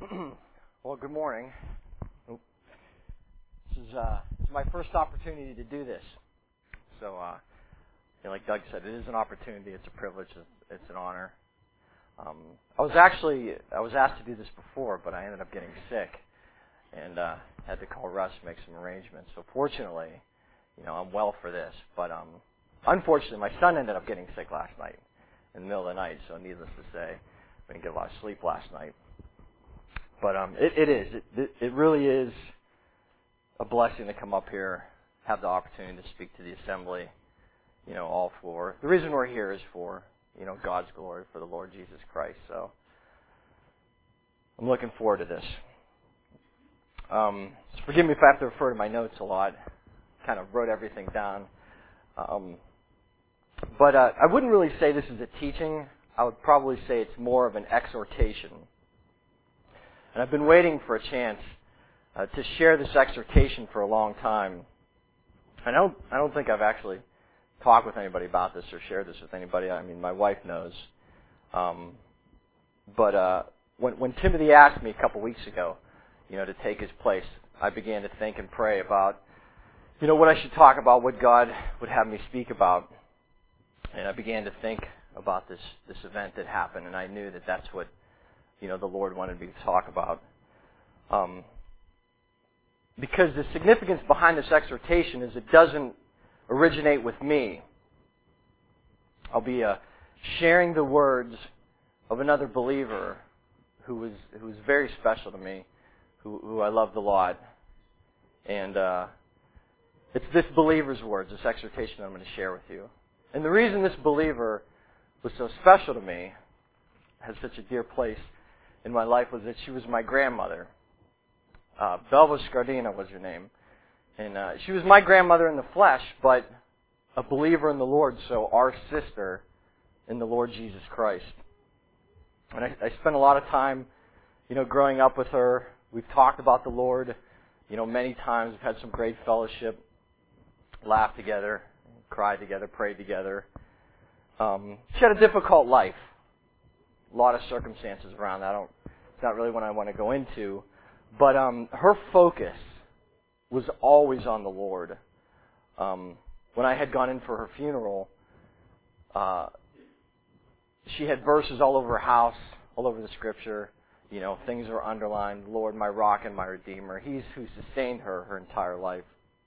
Well, good morning. This is my first opportunity to do this. So, like Doug said, it is an opportunity. It's a privilege. It's an honor. I was asked to do this before, but I ended up getting sick and had to call Russ to make some arrangements. So, fortunately, I'm well for this. But unfortunately, my son ended up getting sick last night in the middle of the night. So, needless to say, we didn't get a lot of sleep last night. But it really is a blessing to come up here, have the opportunity to speak to the assembly, all for, the reason we're here is for, God's glory, for the Lord Jesus Christ. So I'm looking forward to this. So forgive me if I have to refer to my notes a lot. Kind of wrote everything down. But I wouldn't really say this is a teaching. I would probably say it's more of an exhortation. And I've been waiting for a chance to share this exhortation for a long time. I don't think I've actually talked with anybody about this or shared this with anybody. I mean, my wife knows. But when Timothy asked me a couple weeks ago, to take his place, I began to think and pray about, what I should talk about, what God would have me speak about. And I began to think about this event that happened, and I knew that that's what the Lord wanted me to talk about. Because the significance behind this exhortation is it doesn't originate with me. I'll be sharing the words of another believer who was very special to me, who I loved a lot. And it's this believer's words, this exhortation that I'm going to share with you. And the reason this believer was so special to me, has such a dear place in my life, was that she was my grandmother. Belva Scardina was her name. And she was my grandmother in the flesh, but a believer in the Lord, so our sister in the Lord Jesus Christ. And I spent a lot of time, growing up with her. We've talked about the Lord, many times. We've had some great fellowship, laughed together, cried together, prayed together. She had a difficult life. A lot of circumstances around that. It's not really one I want to go into. But her focus was always on the Lord. When I had gone in for her funeral, she had verses all over her house, all over the Scripture. Things were underlined. Lord, my rock and my redeemer. He's who sustained her entire life.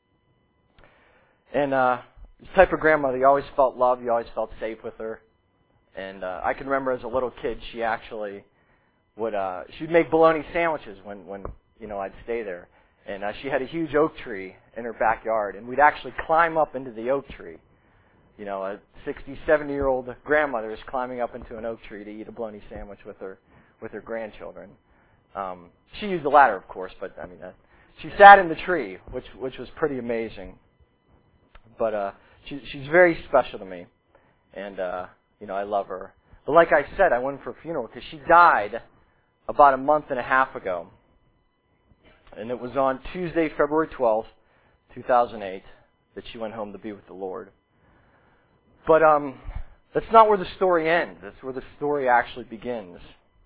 And this type of grandmother, you always felt loved. You always felt safe with her. And I can remember as a little kid, she actually she'd make bologna sandwiches when I'd stay there. And she had a huge oak tree in her backyard, and we'd actually climb up into the oak tree. A 60, 70-year-old grandmother is climbing up into an oak tree to eat a bologna sandwich with her grandchildren. She used the ladder, of course, but she sat in the tree, which was pretty amazing. But she's very special to me, and I love her. But like I said, I went for a funeral because she died about a month and a half ago. And it was on Tuesday, February 12th, 2008, that she went home to be with the Lord. But that's not where the story ends. That's where the story actually begins.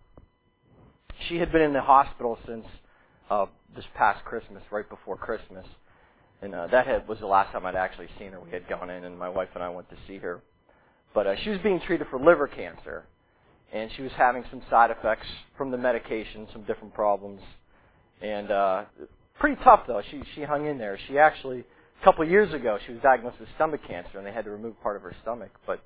She had been in the hospital since this past Christmas, right before Christmas. And that was the last time I'd actually seen her. We had gone in, and my wife and I went to see her. But she was being treated for liver cancer, and she was having some side effects from the medication, some different problems. And pretty tough, though. She hung in there. She actually, a couple of years ago, she was diagnosed with stomach cancer, and they had to remove part of her stomach. But,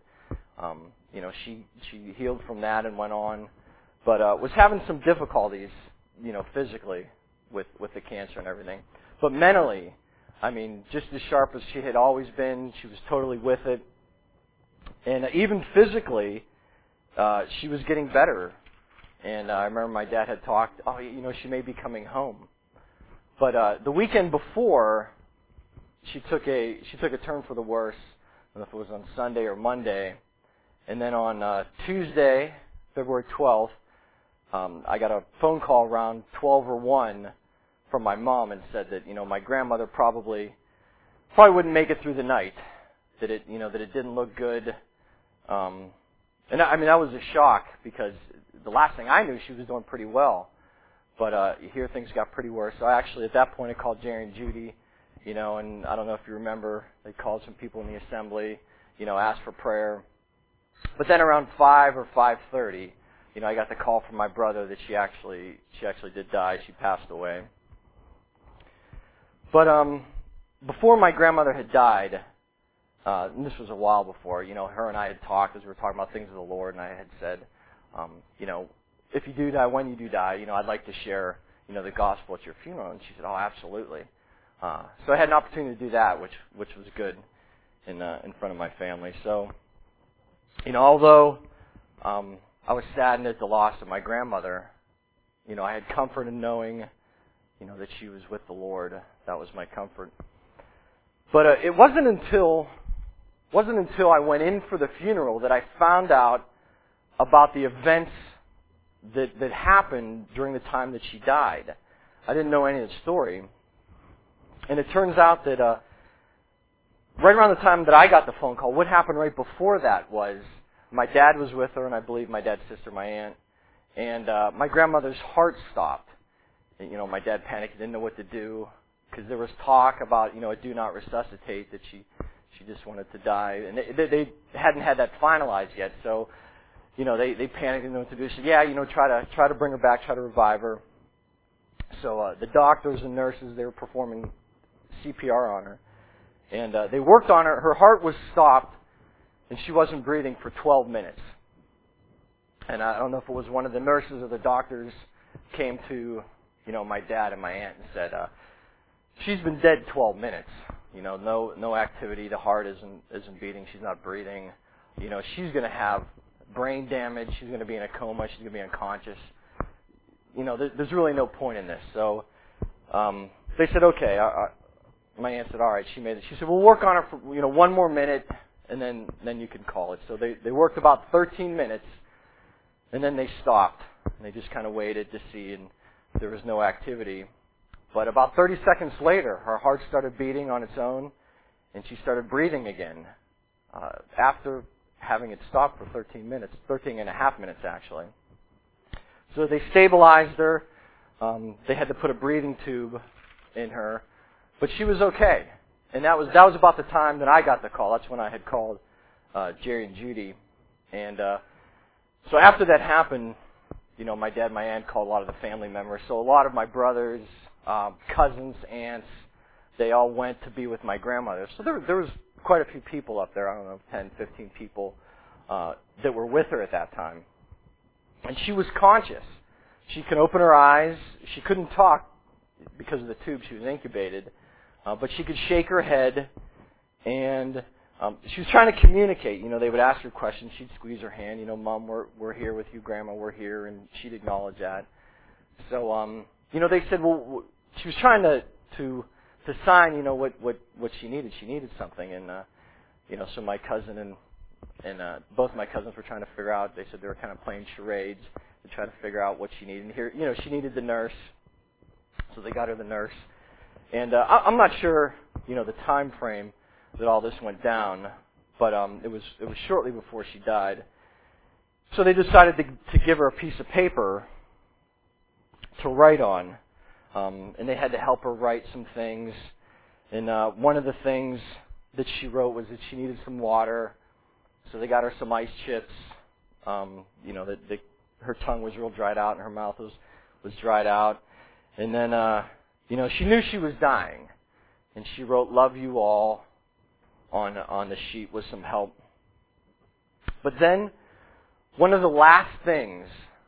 she healed from that and went on. But was having some difficulties, physically with the cancer and everything. But mentally, just as sharp as she had always been, she was totally with it. And even physically, she was getting better. And I remember my dad had talked, she may be coming home. But the weekend before, she took a turn for the worse. I don't know if it was on Sunday or Monday. And then on Tuesday, February 12th, I got a phone call around 12 or 1 from my mom and said that, my grandmother probably wouldn't make it through the night. That it didn't look good. And that was a shock because the last thing I knew, she was doing pretty well. But here things got pretty worse. So actually, at that point, I called Jerry and Judy, and I don't know if you remember, they called some people in the assembly, asked for prayer. But then around 5 or 5:30, I got the call from my brother that she actually did die. She passed away. But before my grandmother had died, and this was a while before, her and I had talked as we were talking about things of the Lord, and I had said, if you do die, when you do die, I'd like to share, the gospel at your funeral. And she said, oh, absolutely. So I had an opportunity to do that, which was good in front of my family. So, although I was saddened at the loss of my grandmother, I had comfort in knowing, that she was with the Lord. That was my comfort. But it wasn't until I went in for the funeral that I found out about the events that happened during the time that she died. I didn't know any of the story. And it turns out that right around the time that I got the phone call, what happened right before that was my dad was with her, and I believe my dad's sister, my aunt, and my grandmother's heart stopped. And, my dad panicked, didn't know what to do, because there was talk about, a do not resuscitate, that she just wanted to die. And they hadn't had that finalized yet, so, they panicked, didn't know what to do. So, try to bring her back, try to revive her. So the doctors and nurses, they were performing CPR on her. And they worked on her. Her heart was stopped, and she wasn't breathing for 12 minutes. And I don't know if it was one of the nurses or the doctors came to, my dad and my aunt and said, she's been dead 12 minutes. No activity. The heart isn't beating. She's not breathing. She's going to have brain damage. She's going to be in a coma. She's going to be unconscious. There's really no point in this. So they said, okay. My aunt said, all right. She said, we'll work on it for 1 more minute, and then you can call it. So they worked about 13 minutes, and then they stopped. And they just kind of waited to see, and there was no activity. But about 30 seconds later, her heart started beating on its own, and she started breathing again after having it stopped for 13 and a half minutes actually. So they stabilized her. They had to put a breathing tube in her, but she was okay. And that was about the time that I got the call. That's when I had called Jerry and Judy. And so after that happened, my dad and my aunt called a lot of the family members. So a lot of my brothers, cousins, aunts, they all went to be with my grandmother. So there was quite a few people up there, I don't know, 10, 15 people that were with her at that time. And she was conscious. She could open her eyes. She couldn't talk because of the tube. She was incubated. But she could shake her head, and she was trying to communicate. They would ask her questions. She'd squeeze her hand. Mom, we're here with you. Grandma, we're here. And she'd acknowledge that. So, they said, well, she was trying to sign, what she needed. She needed something. And, so my cousin and both my cousins were trying to figure out. They said they were kind of playing charades to try to figure out what she needed. And here, she needed the nurse. So they got her the nurse. And I'm not sure, the time frame that all this went down, but it was shortly before she died. So they decided to give her a piece of paper to write on, and they had to help her write some things. And one of the things that she wrote was that she needed some water, so they got her some ice chips. Her tongue was real dried out, and her mouth was dried out. And then, she knew she was dying, and she wrote, "Love you all," on the sheet with some help. But then, one of the last things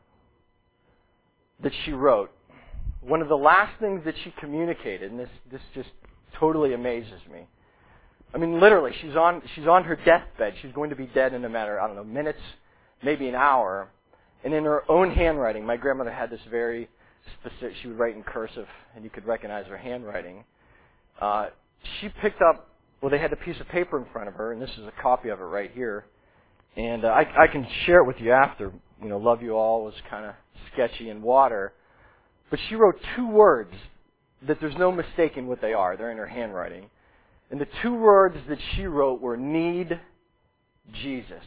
that she wrote, one of the last things that she communicated, and this just totally amazes me. I mean, literally, she's on her deathbed. She's going to be dead in a matter, I don't know, minutes, maybe an hour. And in her own handwriting, my grandmother had this very specific, she would write in cursive, and you could recognize her handwriting. She picked up, they had a piece of paper in front of her, and this is a copy of it right here. And I can share it with you after. "Love you all" was kind of sketchy in water. But she wrote 2 words that there's no mistaking what they are. They're in her handwriting. And the 2 words that she wrote were, "Need Jesus."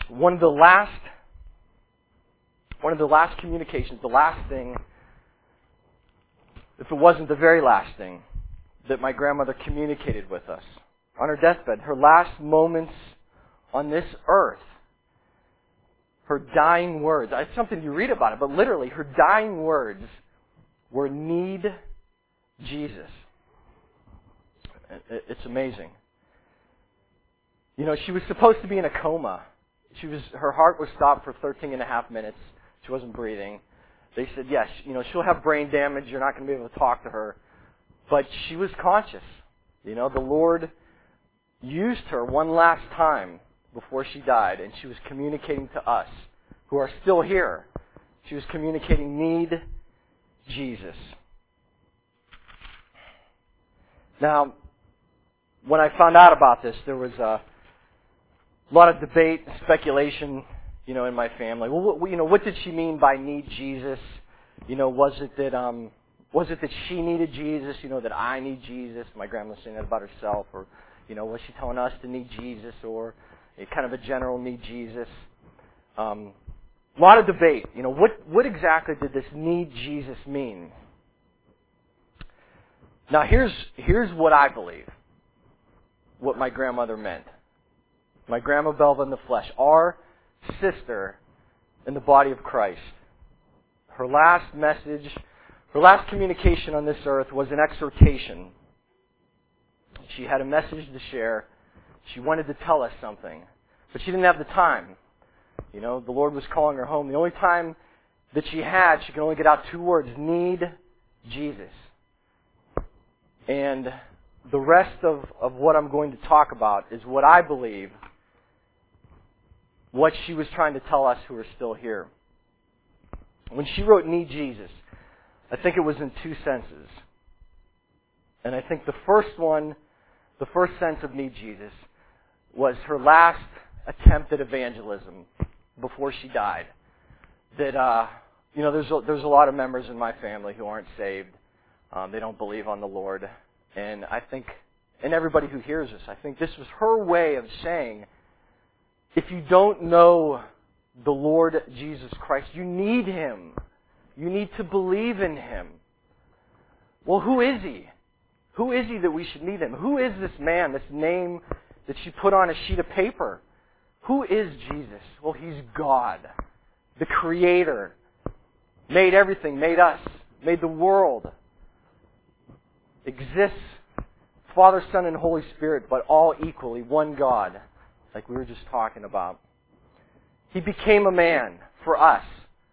one of the last communications, the last thing, if it wasn't the very last thing, that my grandmother communicated with us on her deathbed, her last moments on this earth, her dying words. It's something you read about it, but literally her dying words were, "Need Jesus." It's amazing. You know, she was supposed to be in a coma. Her heart was stopped for 13 and a half minutes. She wasn't breathing. They said, yes, you know, she'll have brain damage. You're not going to be able to talk to her. But she was conscious. You know, the Lord used her one last time before she died, and she was communicating to us who are still here. She was communicating, "Need Jesus." Now, when I found out about this, there was a lot of debate and speculation, you know, in my family. Well, what did she mean by "need Jesus"? You know, was it that she needed Jesus? You know, that I need Jesus? My grandma was saying that about herself, or you know, was she telling us to need Jesus, or kind of a general need Jesus? A lot of debate. You know, what exactly did this "need Jesus" mean? Now, here's what I believe. What my grandmother meant. My Grandma Belva in the flesh, our sister in the body of Christ. Her last message, her last communication on this earth was an exhortation. She had a message to share. She wanted to tell us something, but she didn't have the time. You know, the Lord was calling her home. The only time that she could only get out 2 words: "Need Jesus." And the rest of what I'm going to talk about is what I believe, what she was trying to tell us who are still here. When she wrote "Need Jesus," I think it was in 2 senses. And I think the first sense of "Need Jesus" was her last attempt at evangelism before she died. That, you know, there's a lot of members in my family who aren't saved. They don't believe on the Lord. And I think, and everybody who hears this, I think this was her way of saying, if you don't know the Lord Jesus Christ, you need Him. You need to believe in Him. Well, who is He? Who is He that we should need Him? Who is this man, this name that she put on a sheet of paper? Who is Jesus? Well, He's God, the Creator. Made everything, made us, made the world. Exists, Father, Son, and Holy Spirit, but all equally one God, like we were just talking about. He became a man for us.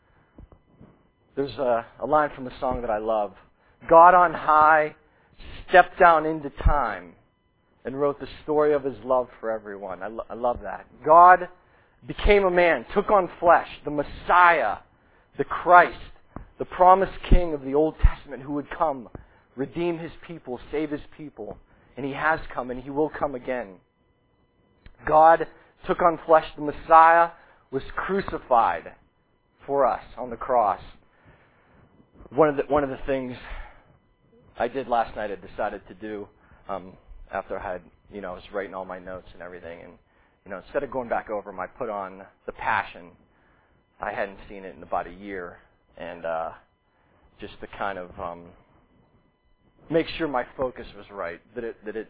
There's a line from a song that I love. God on high stepped down into time and wrote the story of His love for everyone. I love that. God became a man, took on flesh, the Messiah, the Christ, the promised King of the Old Testament who would come, redeem His people, save His people. And He has come, and He will come again. God took on flesh. The Messiah was crucified for us on the cross. One of the things I did last night, I decided to do after I was writing all my notes and everything, and instead of going back over them, I put on The Passion. I hadn't seen it in about a year, and just to kind of make sure my focus was right, that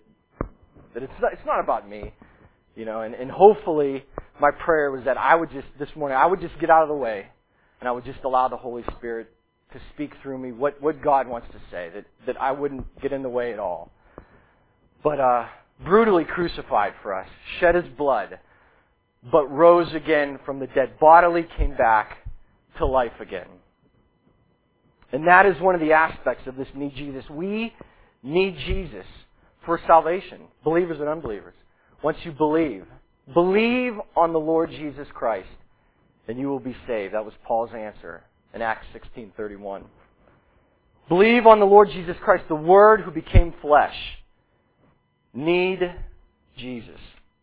it's not about me, and hopefully my prayer was that this morning I would just get out of the way, and I would just allow the Holy Spirit to speak through me what God wants to say, that I wouldn't get in the way at all. But brutally crucified for us, shed His blood, but rose again from the dead, bodily came back to life again. And that is one of the aspects of this need Jesus. We need Jesus for salvation, believers and unbelievers. Once you believe on the Lord Jesus Christ, and you will be saved. That was Paul's answer in Acts 16:31. Believe on the Lord Jesus Christ, the Word who became flesh. Need Jesus.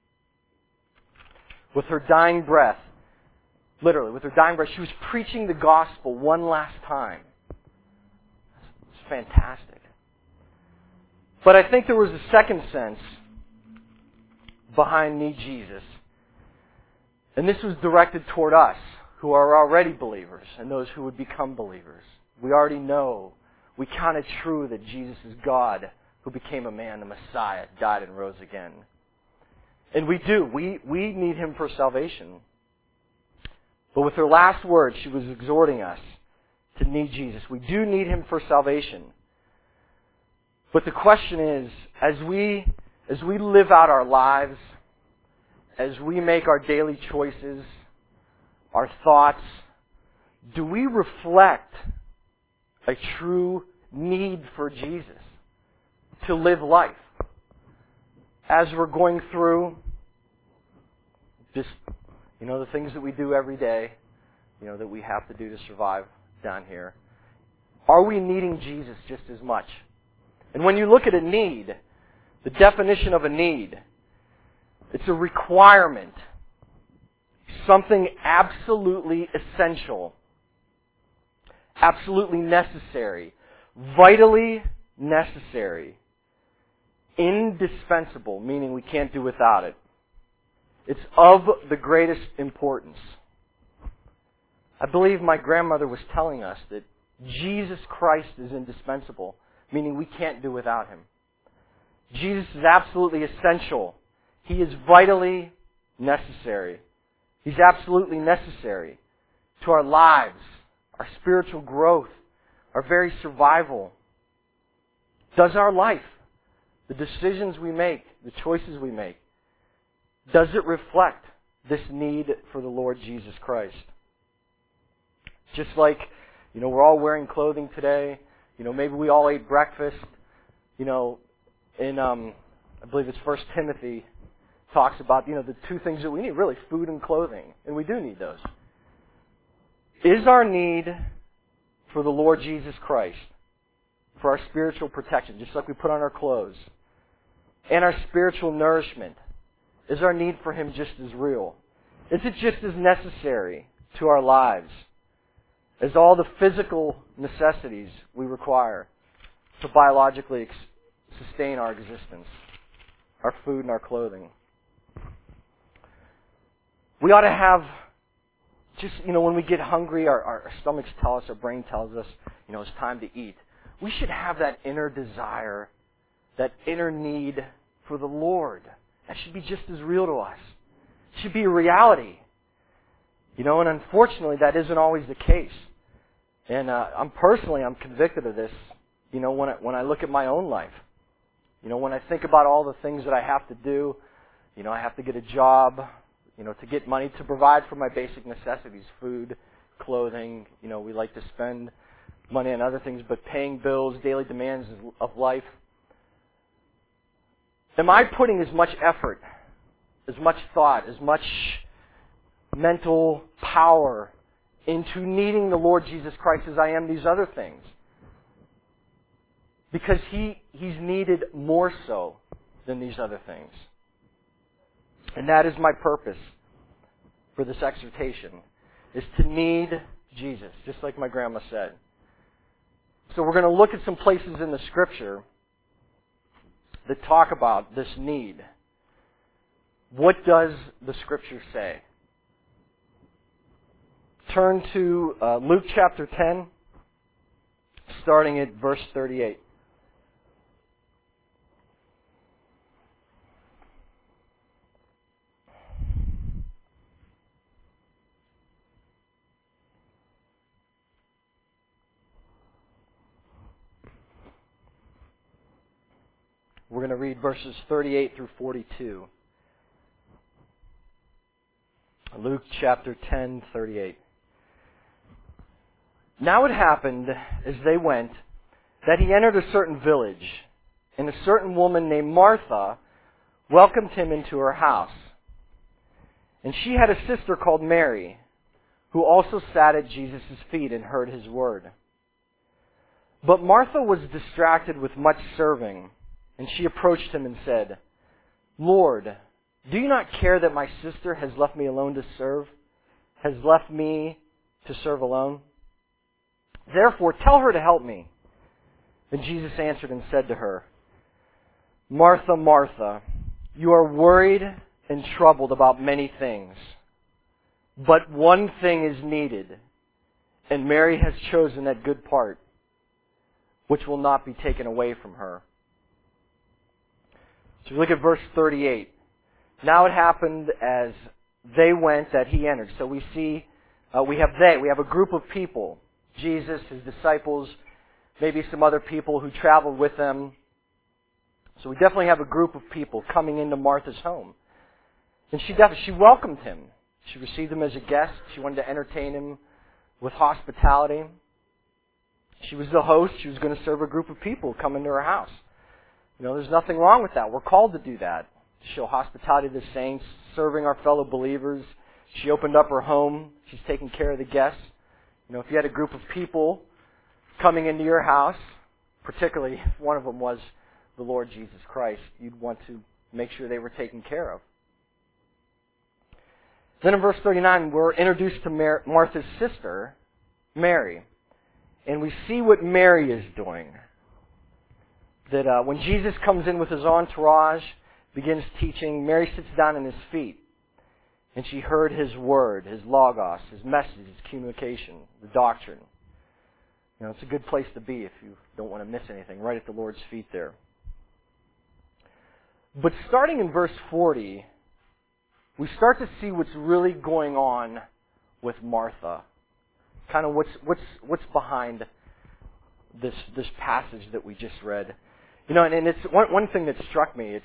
With her dying breath, literally, with her dying breath, she was preaching the gospel one last time. It's fantastic. But I think there was a second sense behind need Jesus. And this was directed toward us who are already believers and those who would become believers. We already know, we count it true that Jesus is God who became a man, the Messiah, died and rose again. And we do. We need Him for salvation. But with her last words, she was exhorting us to need Jesus. We do need Him for salvation. But the question is, as we live out our lives, as we make our daily choices, our thoughts, do we reflect a true need for Jesus to live life? As we're going through just, the things that we do every day, that we have to do to survive down here, are we needing Jesus just as much? And when you look at a need, the definition of a need, it's a requirement, something absolutely essential, absolutely necessary, vitally necessary, indispensable, meaning we can't do without it. It's of the greatest importance. I believe my grandmother was telling us that Jesus Christ is indispensable, meaning we can't do without Him. Jesus is absolutely essential. He is vitally necessary. He's absolutely necessary to our lives, our spiritual growth, our very survival. Does our life, the decisions we make, the choices we make, does it reflect this need for the Lord Jesus Christ? Just like, we're all wearing clothing today. Maybe we all ate breakfast. In, I believe it's 1 Timothy, talks about, the two things that we need, really, food and clothing. And we do need those. Is our need for the Lord Jesus Christ, for our spiritual protection, just like we put on our clothes, and our spiritual nourishment, is our need for Him just as real? Is it just as necessary to our lives as all the physical necessities we require to biologically sustain our existence, our food and our clothing? We ought to have, just, when we get hungry, our stomachs tell us, our brain tells us, it's time to eat. We should have that inner desire, that inner need for the Lord. That should be just as real to us. It should be a reality. And unfortunately, that isn't always the case. And I'm convicted of this, when I look at my own life. When I think about all the things that I have to do, I have to get a job, to get money to provide for my basic necessities, food, clothing. We like to spend money on other things, but paying bills, daily demands of life. Am I putting as much effort, as much thought, as much mental power into needing the Lord Jesus Christ as I am these other things? Because He's needed more so than these other things. And that is my purpose for this exhortation, is to need Jesus, just like my grandma said. So we're going to look at some places in the Scripture that talk about this need. What does the Scripture say? Turn to Luke chapter 10, starting at verse 38. We're going to read verses 38 through 42. Luke chapter 10, 38. Now it happened, as they went, that He entered a certain village, and a certain woman named Martha welcomed Him into her house. And she had a sister called Mary, who also sat at Jesus' feet and heard His word. But Martha was distracted with much serving, and she approached Him and said, Lord, do you not care that my sister has left me alone to serve? Has left me to serve alone? Therefore, tell her to help me. Then Jesus answered and said to her, Martha, Martha, you are worried and troubled about many things, but one thing is needed, and Mary has chosen that good part, which will not be taken away from her. So we look at verse 38. Now it happened as they went that he entered. So we see, we have a group of people. Jesus, his disciples, maybe some other people who traveled with them. So we definitely have a group of people coming into Martha's home. And she welcomed him. She received him as a guest. She wanted to entertain him with hospitality. She was the host. She was going to serve a group of people coming to her house. You know, there's nothing wrong with that. We're called to do that. To show hospitality to the saints, serving our fellow believers. She opened up her home. She's taking care of the guests. You know, if you had a group of people coming into your house, particularly if one of them was the Lord Jesus Christ, you'd want to make sure they were taken care of. Then in verse 39, we're introduced to Martha's sister, Mary. And we see what Mary is doing. That when Jesus comes in with his entourage, begins teaching, Mary sits down at his feet. And she heard his word, his logos, his message, his communication, the doctrine. You know, it's a good place to be if you don't want to miss anything, right at the Lord's feet there. But starting in verse 40, we start to see what's really going on with Martha. Kind of what's behind this passage that we just read. You know, and it's one thing that struck me.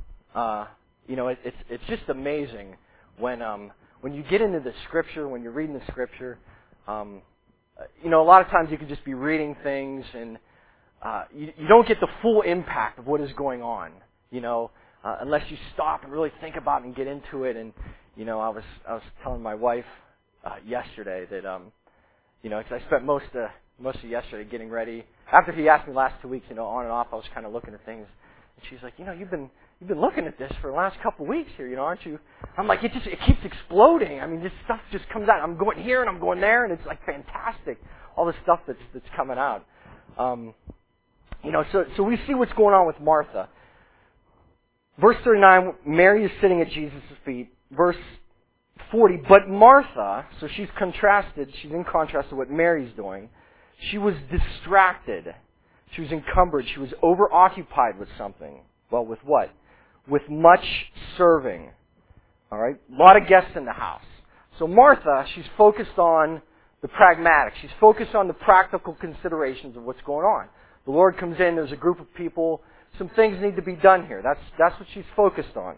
It's just amazing when you get into the Scripture, when you're reading the Scripture. You know, a lot of times you can just be reading things and you don't get the full impact of what is going on. You know, unless you stop and really think about it and get into it. And you know, I was telling my wife yesterday that you know, because I spent most of yesterday getting ready. After he asked me last 2 weeks, you know, on and off, I was kind of looking at things. And she's like, you know, you've been looking at this for the last couple of weeks here, you know, aren't you? I'm like, it keeps exploding. I mean, this stuff just comes out. I'm going here and I'm going there, and it's like fantastic. All the stuff that's coming out. You know, so we see what's going on with Martha. Verse 39, Mary is sitting at Jesus' feet. Verse 40, but Martha, so she's in contrast to what Mary's doing. She was distracted. She was encumbered. She was overoccupied with something. Well, with what? With much serving. All right? A lot of guests in the house. So Martha, she's focused on the pragmatic. She's focused on the practical considerations of what's going on. The Lord comes in, there's a group of people, some things need to be done here. That's what she's focused on.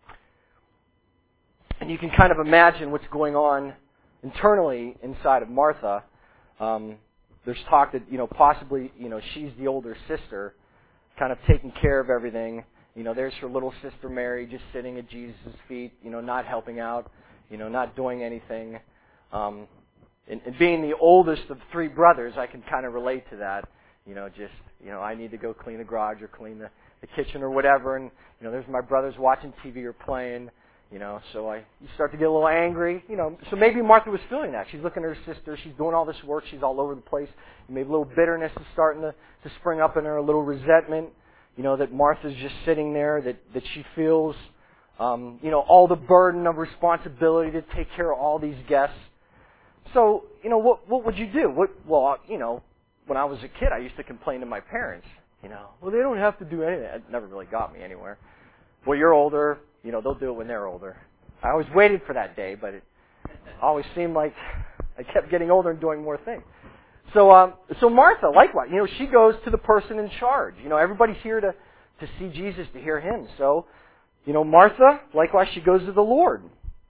And you can kind of imagine what's going on internally inside of Martha. There's talk that, you know, possibly, you know, she's the older sister, kind of taking care of everything. You know, there's her little sister Mary just sitting at Jesus' feet, you know, not helping out, you know, not doing anything. And being the oldest of three brothers, I can kind of relate to that. You know, just, you know, I need to go clean the garage or clean the kitchen or whatever. And, you know, there's my brothers watching TV or playing. You know, so you start to get a little angry. You know, so maybe Martha was feeling that. She's looking at her sister. She's doing all this work. She's all over the place. Maybe a little bitterness is starting to spring up in her, a little resentment. You know, that Martha's just sitting there, that she feels, you know, all the burden of responsibility to take care of all these guests. So, you know, what would you do? Well, you know, when I was a kid, I used to complain to my parents. You know, well, they don't have to do anything. It never really got me anywhere. Well, you're older. You know, they'll do it when they're older. I always waited for that day, but it always seemed like I kept getting older and doing more things. So Martha, likewise, you know, she goes to the person in charge. You know, everybody's here to see Jesus, to hear Him. So, you know, Martha, likewise, she goes to the Lord.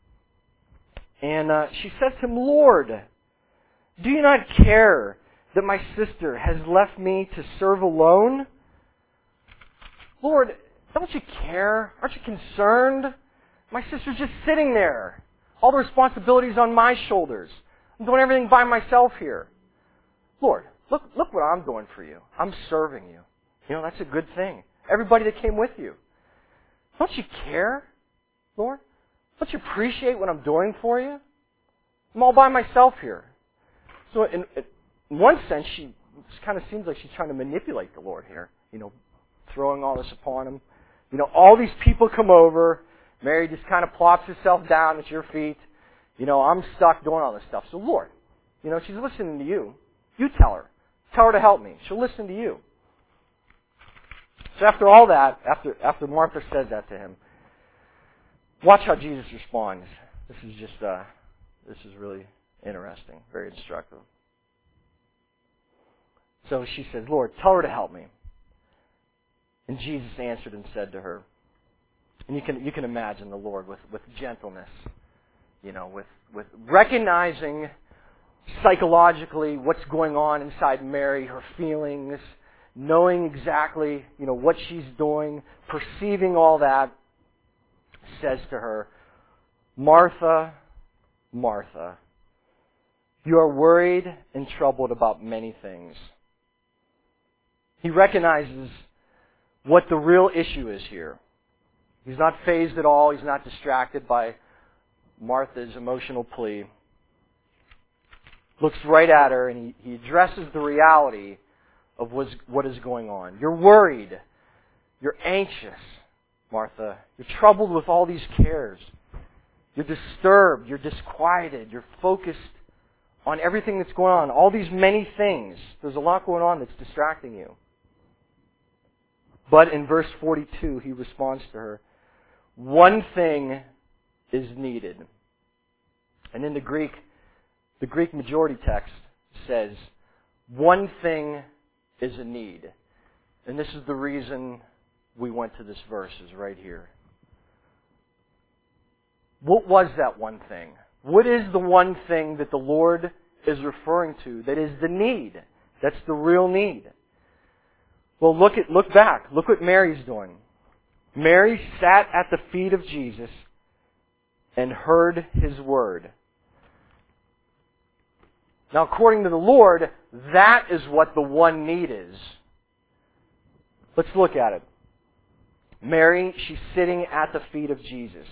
And she says to Him, Lord, do you not care that my sister has left me to serve alone? Lord, don't you care? Aren't you concerned? My sister's just sitting there. All the responsibility's on my shoulders. I'm doing everything by myself here. Lord, look what I'm doing for you. I'm serving you. You know, that's a good thing. Everybody that came with you. Don't you care, Lord? Don't you appreciate what I'm doing for you? I'm all by myself here. So in one sense, she kind of seems like she's trying to manipulate the Lord here. You know, throwing all this upon Him. You know, all these people come over. Mary just kind of plops herself down at your feet. I'm stuck doing all this stuff. So Lord, she's listening to you. You tell her. Tell her to help me. She'll listen to you. So after all that, after Martha says that to him, watch how Jesus responds. This is really interesting, very instructive. So she says, Lord, tell her to help me. And Jesus answered and said to her, and you can imagine the Lord with gentleness, with recognizing psychologically what's going on inside Mary, her feelings, knowing exactly, what she's doing, perceiving all that, says to her, Martha, Martha, you are worried and troubled about many things. He recognizes what the real issue is here. He's not fazed at all. He's not distracted by Martha's emotional plea. Looks right at her and he addresses the reality of what is going on. You're worried. You're anxious, Martha. You're troubled with all these cares. You're disturbed. You're disquieted. You're focused on everything that's going on. All these many things. There's a lot going on that's distracting you. But in verse 42, he responds to her, one thing is needed. And in the Greek majority text says, one thing is a need. And this is the reason we went to this verse, is right here. What was that one thing? What is the one thing that the Lord is referring to that is the need? That's the real need. Well, look back. Look what Mary's doing. Mary sat at the feet of Jesus and heard His word. Now, according to the Lord, that is what the one need is. Let's look at it. Mary, she's sitting at the feet of Jesus.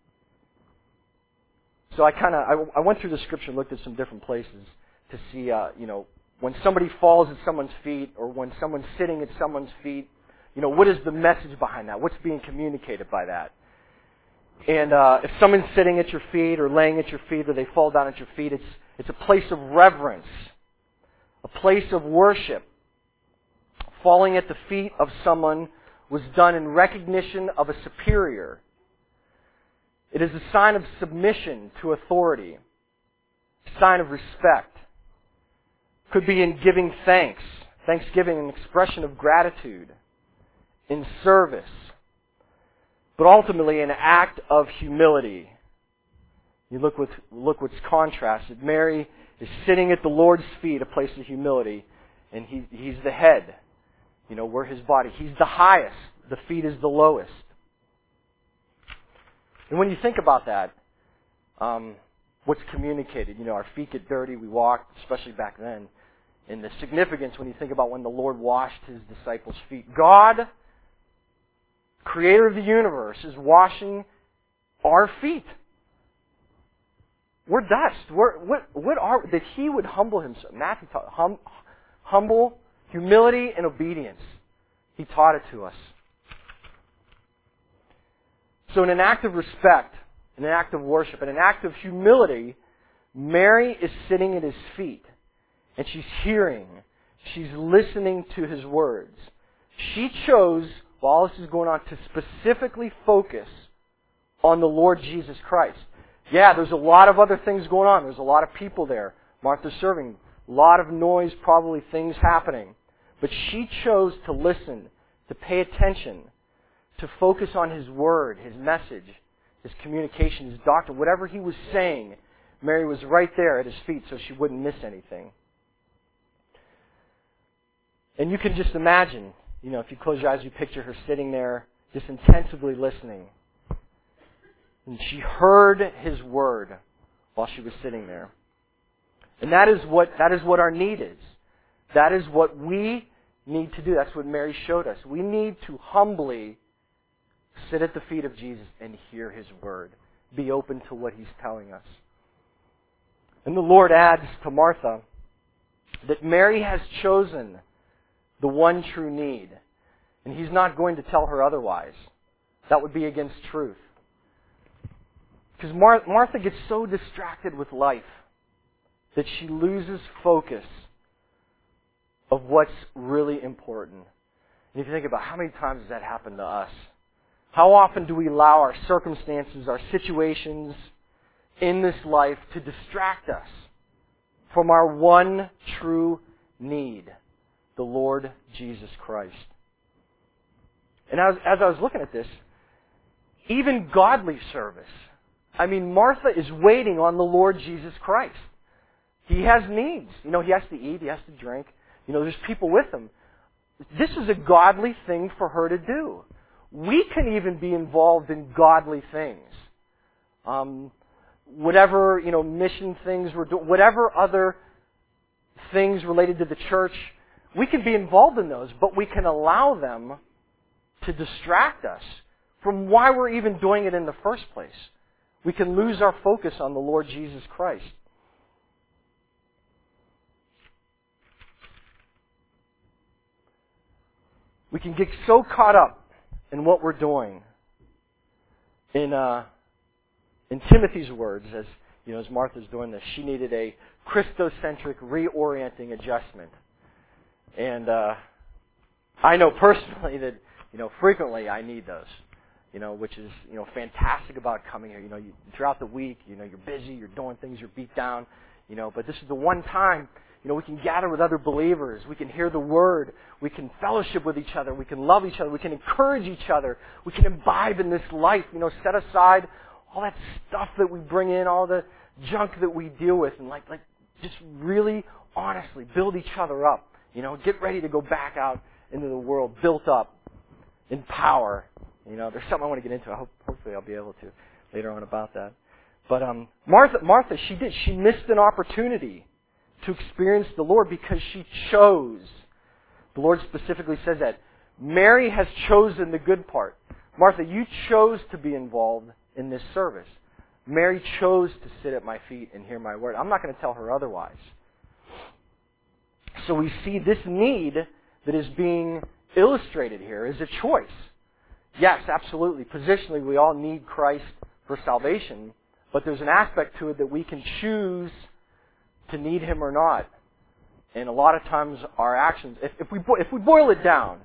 So I went through the scripture and looked at some different places to see, when somebody falls at someone's feet or when someone's sitting at someone's feet, what is the message behind that? What's being communicated by that? And if someone's sitting at your feet or laying at your feet or they fall down at your feet, it's a place of reverence, a place of worship. Falling at the feet of someone was done in recognition of a superior. It is a sign of submission to authority, a sign of respect. Could be in giving thanks, thanksgiving, an expression of gratitude, in service, but ultimately an act of humility. You look what's contrasted. Mary is sitting at the Lord's feet, a place of humility, and He's the head. We're His body. He's the highest. The feet is the lowest. And when you think about that, what's communicated? Our feet get dirty. We walk, especially back then. And the significance when you think about when the Lord washed His disciples' feet. God, Creator of the universe, is washing our feet. We're dust. What are that He would humble Himself? Matthew taught humble, humility, and obedience. He taught it to us. So in an act of respect, in an act of worship, in an act of humility, Mary is sitting at His feet. And she's hearing. She's listening to His words. She chose, while this is going on, to specifically focus on the Lord Jesus Christ. Yeah, there's a lot of other things going on. There's a lot of people there. Martha's serving. A lot of noise, probably things happening. But she chose to listen, to pay attention, to focus on His word, His message, His communication, His doctrine. Whatever He was saying, Mary was right there at His feet so she wouldn't miss anything. And you can just imagine, if you close your eyes, you picture her sitting there, just intensively listening. And she heard His word while she was sitting there. And that is what our need is. That is what we need to do. That's what Mary showed us. We need to humbly sit at the feet of Jesus and hear His word. Be open to what He's telling us. And the Lord adds to Martha that Mary has chosen the one true need. And He's not going to tell her otherwise. That would be against truth. Because Martha gets so distracted with life that she loses focus of what's really important. And if you think about how many times has that happened to us? How often do we allow our circumstances, our situations in this life to distract us from our one true need, the Lord Jesus Christ? And as I was looking at this, even godly service, Martha is waiting on the Lord Jesus Christ. He has needs. He has to eat, he has to drink. There's people with him. This is a godly thing for her to do. We can even be involved in godly things. Whatever, mission things we're doing, whatever other things related to the church, we can be involved in those, but we can allow them to distract us from why we're even doing it in the first place. We can lose our focus on the Lord Jesus Christ. We can get so caught up in what we're doing. In Timothy's words, as Martha's doing this, she needed a Christocentric reorienting adjustment. And I know personally that frequently I need those. Which is fantastic about coming here. Throughout the week, you're busy, you're doing things, you're beat down. But this is the one time we can gather with other believers. We can hear the Word. We can fellowship with each other. We can love each other. We can encourage each other. We can imbibe in this life. Set aside all that stuff that we bring in, all the junk that we deal with, and just really honestly build each other up. Get ready to go back out into the world, built up in power. There's something I want to get into. Hopefully I'll be able to later on about that. But Martha, she missed an opportunity to experience the Lord because she chose. The Lord specifically says that. Mary has chosen the good part. Martha, you chose to be involved in this service. Mary chose to sit at my feet and hear my word. I'm not going to tell her otherwise. So we see this need that is being illustrated here is a choice. Yes, absolutely. Positionally, we all need Christ for salvation, but there's an aspect to it that we can choose to need Him or not. And a lot of times, our actions, if we boil it down,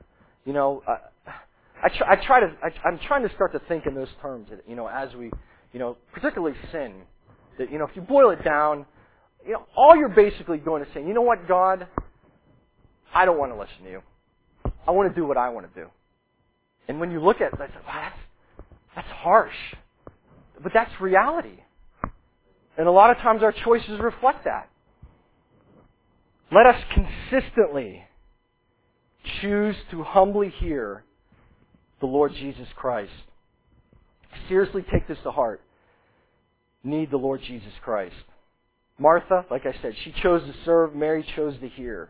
I'm trying to start to think in those terms. As we, particularly sin, that if you boil it down, all you're basically doing is saying, you know what, God, I don't want to listen to you. I want to do what I want to do. And when you look at it, I say, wow, that's harsh. But that's reality. And a lot of times our choices reflect that. Let us consistently choose to humbly hear the Lord Jesus Christ. Seriously take this to heart. Need the Lord Jesus Christ. Martha, like I said, she chose to serve. Mary chose to hear.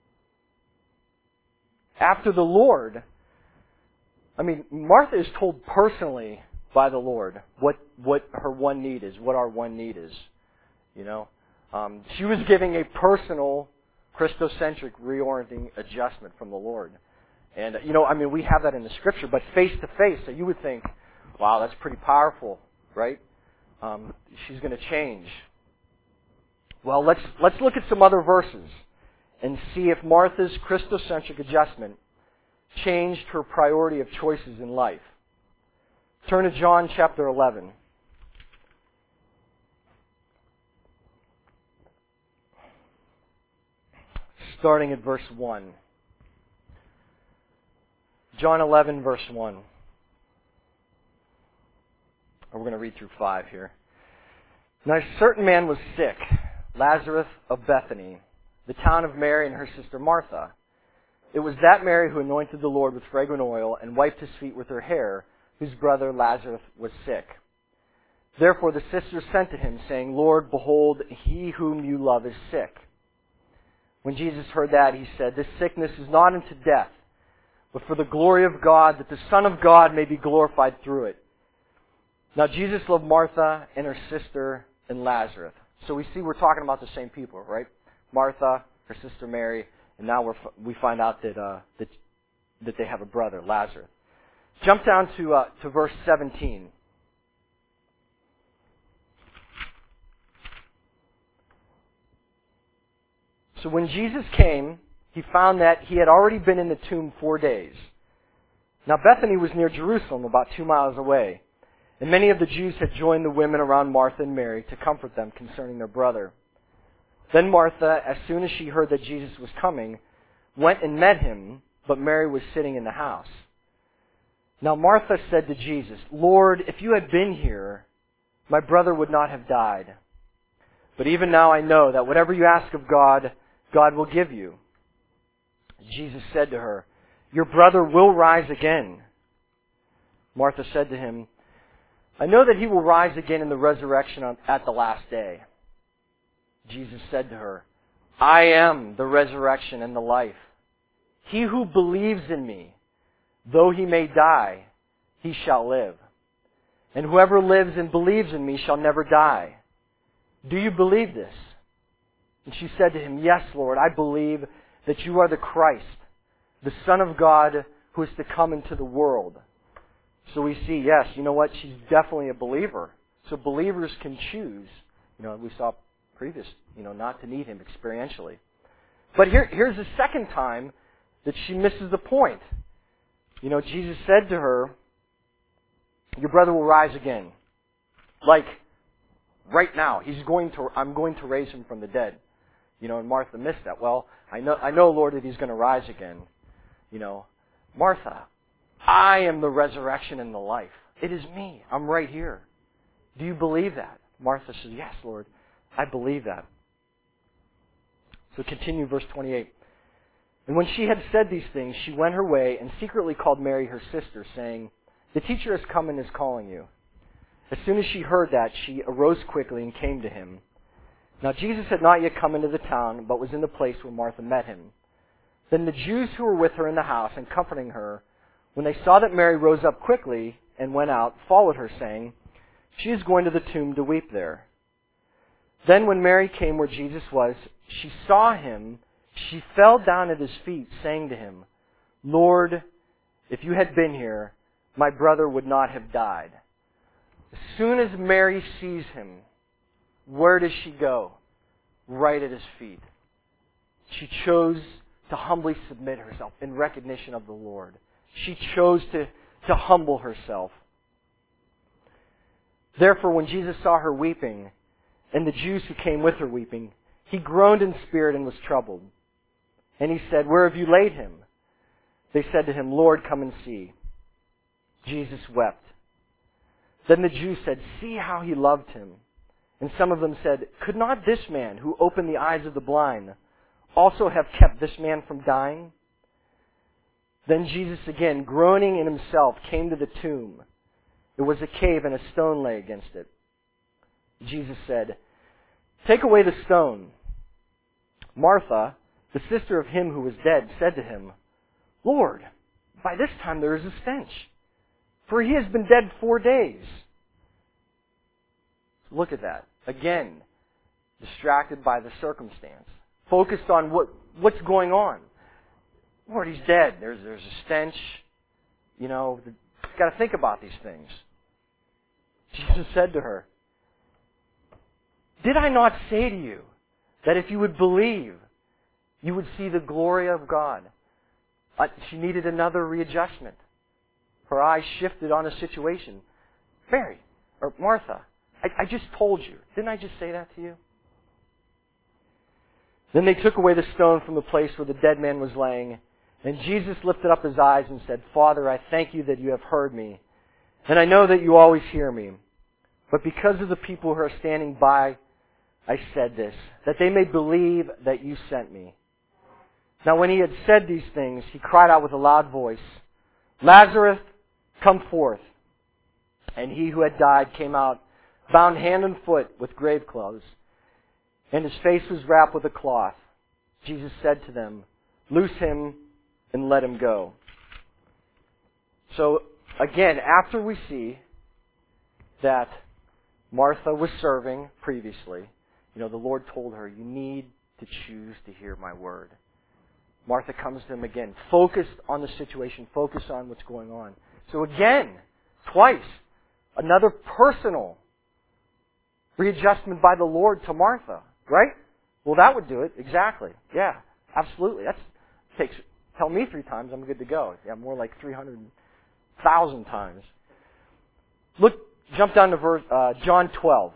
After the Lord, Martha is told personally by the Lord what her one need is, what our one need is. She was giving a personal Christocentric reorienting adjustment from the Lord. And, we have that in the Scripture, but face to face, so you would think, wow, that's pretty powerful, right? She's going to change. Well, let's look at some other verses and see if Martha's Christocentric adjustment changed her priority of choices in life. Turn to John chapter 11. Starting at verse 1. John 11, verse 1. We're going to read through 5 here. Now a certain man was sick, Lazarus of Bethany, the town of Mary and her sister Martha. It was that Mary who anointed the Lord with fragrant oil and wiped His feet with her hair, whose brother Lazarus was sick. Therefore the sisters sent to Him, saying, Lord, behold, he whom you love is sick. When Jesus heard that, He said, This sickness is not unto death, but for the glory of God, that the Son of God may be glorified through it. Now Jesus loved Martha and her sister and Lazarus. So we see we're talking about the same people, right? Martha, her sister Mary, and now we find out that they have a brother, Lazarus. Jump down to verse 17. So when Jesus came, he found that he had already been in the tomb 4 days. Now Bethany was near Jerusalem, about 2 miles away, and many of the Jews had joined the women around Martha and Mary to comfort them concerning their brother. Then Martha, as soon as she heard that Jesus was coming, went and met him, but Mary was sitting in the house. Now Martha said to Jesus, "Lord, if you had been here, my brother would not have died. But even now I know that whatever you ask of God, God will give you." Jesus said to her, "Your brother will rise again." Martha said to him, "I know that he will rise again in the resurrection at the last day." Jesus said to her, "I am the resurrection and the life. He who believes in me, though he may die, he shall live. And whoever lives and believes in me shall never die. Do you believe this?" And she said to him, "Yes, Lord, I believe that you are the Christ, the Son of God who is to come into the world." So we see, yes, you know what? She's definitely a believer. So believers can choose, we saw previous, not to need him experientially. But here's the second time that she misses the point. Jesus said to her, "Your brother will rise again." Like, right now. I'm going to raise him from the dead. And Martha missed that. Well, I know, Lord, that he's going to rise again. Martha, I am the resurrection and the life. It is me. I'm right here. Do you believe that? Martha says, "Yes, Lord, I believe that." So continue verse 28. And when she had said these things, she went her way and secretly called Mary her sister, saying, "The teacher has come and is calling you." As soon as she heard that, she arose quickly and came to him. Now Jesus had not yet come into the town, but was in the place where Martha met him. Then the Jews who were with her in the house and comforting her, when they saw that Mary rose up quickly and went out, followed her, saying, "She is going to the tomb to weep there." Then when Mary came where Jesus was, she saw him. She fell down at his feet, saying to him, "Lord, if you had been here, my brother would not have died." As soon as Mary sees him, where does she go? Right at his feet. She chose to humbly submit herself in recognition of the Lord. She chose to humble herself. Therefore, when Jesus saw her weeping, and the Jews who came with her weeping, he groaned in spirit and was troubled. And he said, "Where have you laid him?" They said to him, "Lord, come and see." Jesus wept. Then the Jews said, "See how he loved him." And some of them said, "Could not this man who opened the eyes of the blind also have kept this man from dying?" Then Jesus, again, groaning in himself, came to the tomb. It was a cave, and a stone lay against it. Jesus said, "Take away the stone." Martha, the sister of him who was dead, said to him, "Lord, by this time there is a stench, for he has been dead 4 days." Look at that. Again, distracted by the circumstance. Focused on what's going on. Lord, he's dead. There's a stench. Got to think about these things. Jesus said to her, "Did I not say to you that if you would believe, you would see the glory of God?" She needed another readjustment. Her eyes shifted on a situation. Martha, I just told you. Didn't I just say that to you? Then they took away the stone from the place where the dead man was laying. And Jesus lifted up his eyes and said, "Father, I thank you that you have heard me. And I know that you always hear me. But because of the people who are standing by, I said this, that they may believe that you sent me." Now when he had said these things, he cried out with a loud voice, "Lazarus, come forth." And he who had died came out, bound hand and foot with grave clothes, and his face was wrapped with a cloth. Jesus said to them, "Loose him and let him go." So again, after we see that Martha was serving previously, the Lord told her, "You need to choose to hear my word." Martha comes to him again, focused on the situation, focused on what's going on. So again, twice, another personal readjustment by the Lord to Martha, right? Well, that would do it. Exactly. Yeah, absolutely. Tell me 3 times, I'm good to go. Yeah, more like 300,000 times. Look, jump down to John 12.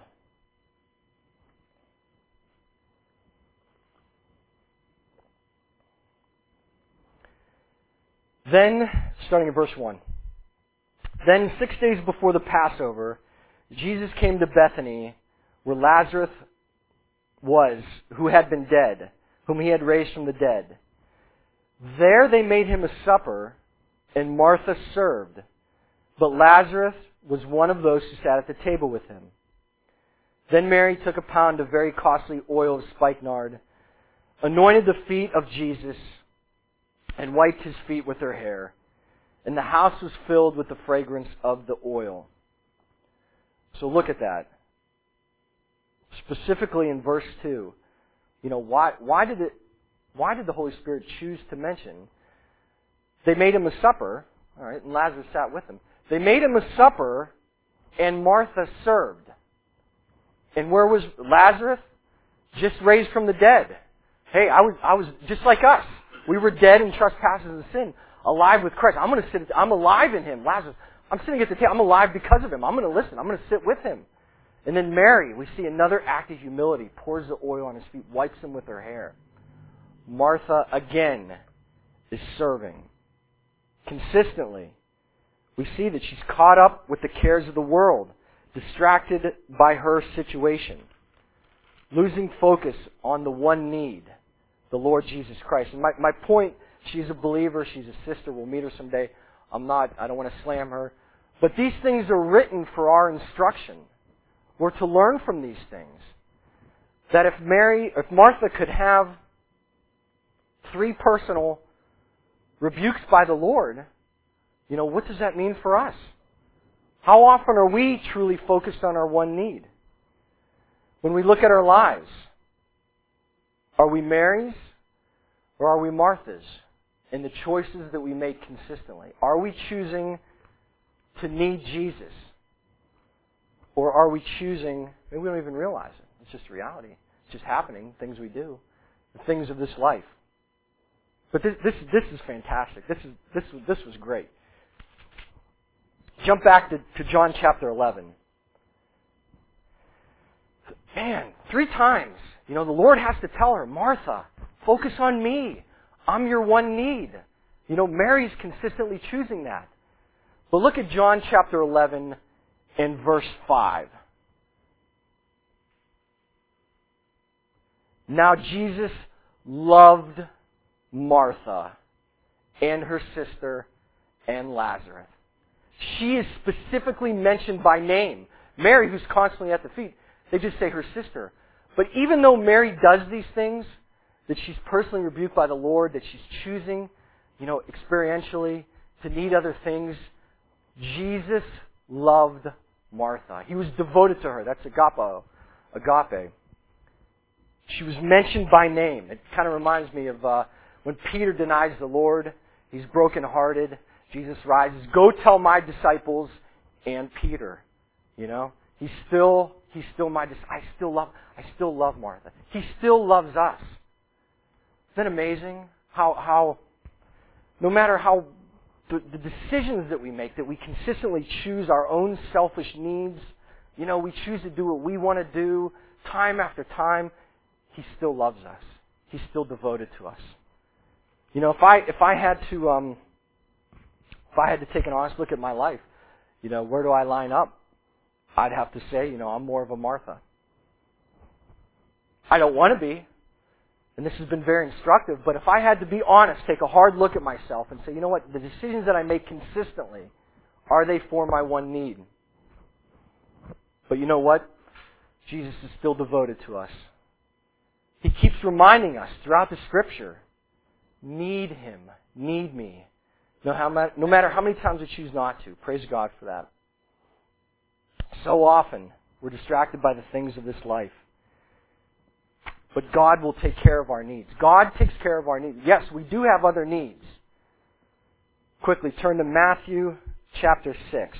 Then, starting in verse 1. Then 6 days before the Passover, Jesus came to Bethany, where Lazarus was, who had been dead, whom he had raised from the dead. There they made him a supper, and Martha served. But Lazarus was one of those who sat at the table with him. Then Mary took a pound of very costly oil of spikenard, anointed the feet of Jesus, and wiped his feet with her hair. And the house was filled with the fragrance of the oil. So look at that. Specifically in verse 2, why did the Holy Spirit choose to mention? They made him a supper, all right, and Lazarus sat with him. They made him a supper, and Martha served. And where was Lazarus? Just raised from the dead. Hey, I was just like us. We were dead in trespasses and sin, alive with Christ. I'm alive in him. Lazarus, I'm sitting at the table. I'm alive because of him. I'm going to listen. I'm going to sit with him. And then Mary, we see another act of humility, pours the oil on his feet, wipes them with her hair. Martha, again, is serving. Consistently, we see that she's caught up with the cares of the world, distracted by her situation, losing focus on the one need, the Lord Jesus Christ. And my point, she's a believer, she's a sister, we'll meet her someday. I don't want to slam her. But these things are written for our instruction. We're to learn from these things. That if Martha could have 3 personal rebukes by the Lord, what does that mean for us? How often are we truly focused on our one need? When we look at our lives, are we Marys or are we Marthas in the choices that we make consistently? Are we choosing to need Jesus? Or are we choosing, maybe we don't even realize it. It's just reality. It's just happening, things we do, the things of this life. But this is fantastic. This was great. Jump back to John chapter 11. Man, 3 times, the Lord has to tell her, Martha, focus on me. I'm your one need. Mary's consistently choosing that. But look at John chapter 11 and verse 5. Now Jesus loved Martha and her sister and Lazarus. She is specifically mentioned by name. Mary, who's constantly at the feet, they just say her sister. But even though Mary does these things, that she's personally rebuked by the Lord, that she's choosing, experientially to need other things, Jesus loved Martha. He was devoted to her. That's agape. She was mentioned by name. It kind of reminds me of when Peter denies the Lord. He's brokenhearted. Jesus rises, go tell my disciples and Peter. He's still my disciple. I still love Martha. He still loves us. Isn't that amazing? How no matter how the decisions that we make, that we consistently choose our own selfish needs, we choose to do what we want to do time after time, He still loves us. He's still devoted to us. If I had to take an honest look at my life, where do I line up? I'd have to say, I'm more of a Martha. I don't want to be, and this has been very instructive, but if I had to be honest, take a hard look at myself and say, you know what, the decisions that I make consistently, are they for my one need? But you know what? Jesus is still devoted to us. He keeps reminding us throughout the Scripture, need Him, need me. No matter how many times we choose not to. Praise God for that. So often, we're distracted by the things of this life. But God will take care of our needs. God takes care of our needs. Yes, we do have other needs. Quickly turn to Matthew chapter 6.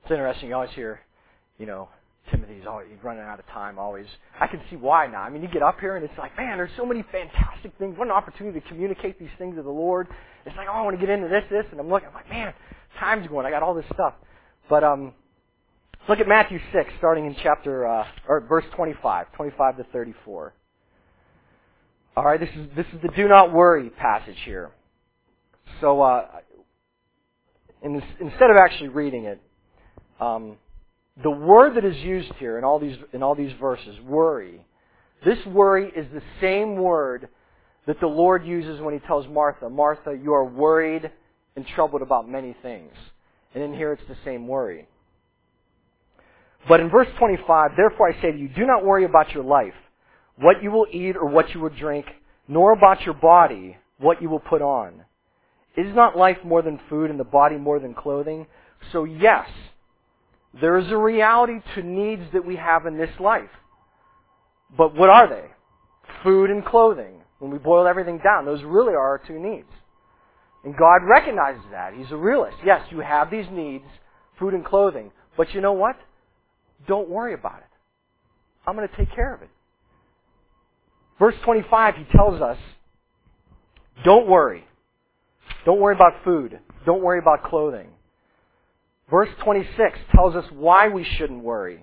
It's interesting. You always hear, Timothy's always running out of time. Always, I can see why now. I mean, you get up here and it's like, man, there's so many fantastic things. What an opportunity to communicate these things to the Lord. It's like, oh, I want to get into this, and I'm like, man, time's going. I got all this stuff. But look at Matthew 6, starting in verse 25 to 34. All right, this is the do not worry passage here. So, instead of actually reading it, the word that is used here in all these verses, worry, this worry is the same word that the Lord uses when He tells Martha, Martha, you are worried and troubled about many things. And in here it's the same worry. But in verse 25, therefore I say to you, do not worry about your life, what you will eat or what you will drink, nor about your body, what you will put on. Is not life more than food and the body more than clothing? So yes, there is a reality to needs that we have in this life. But what are they? Food and clothing. When we boil everything down, those really are our two needs. And God recognizes that. He's a realist. Yes, you have these needs, food and clothing. But you know what? Don't worry about it. I'm going to take care of it. Verse 25, He tells us, don't worry. Don't worry about food. Don't worry about clothing. Verse 26 tells us why we shouldn't worry.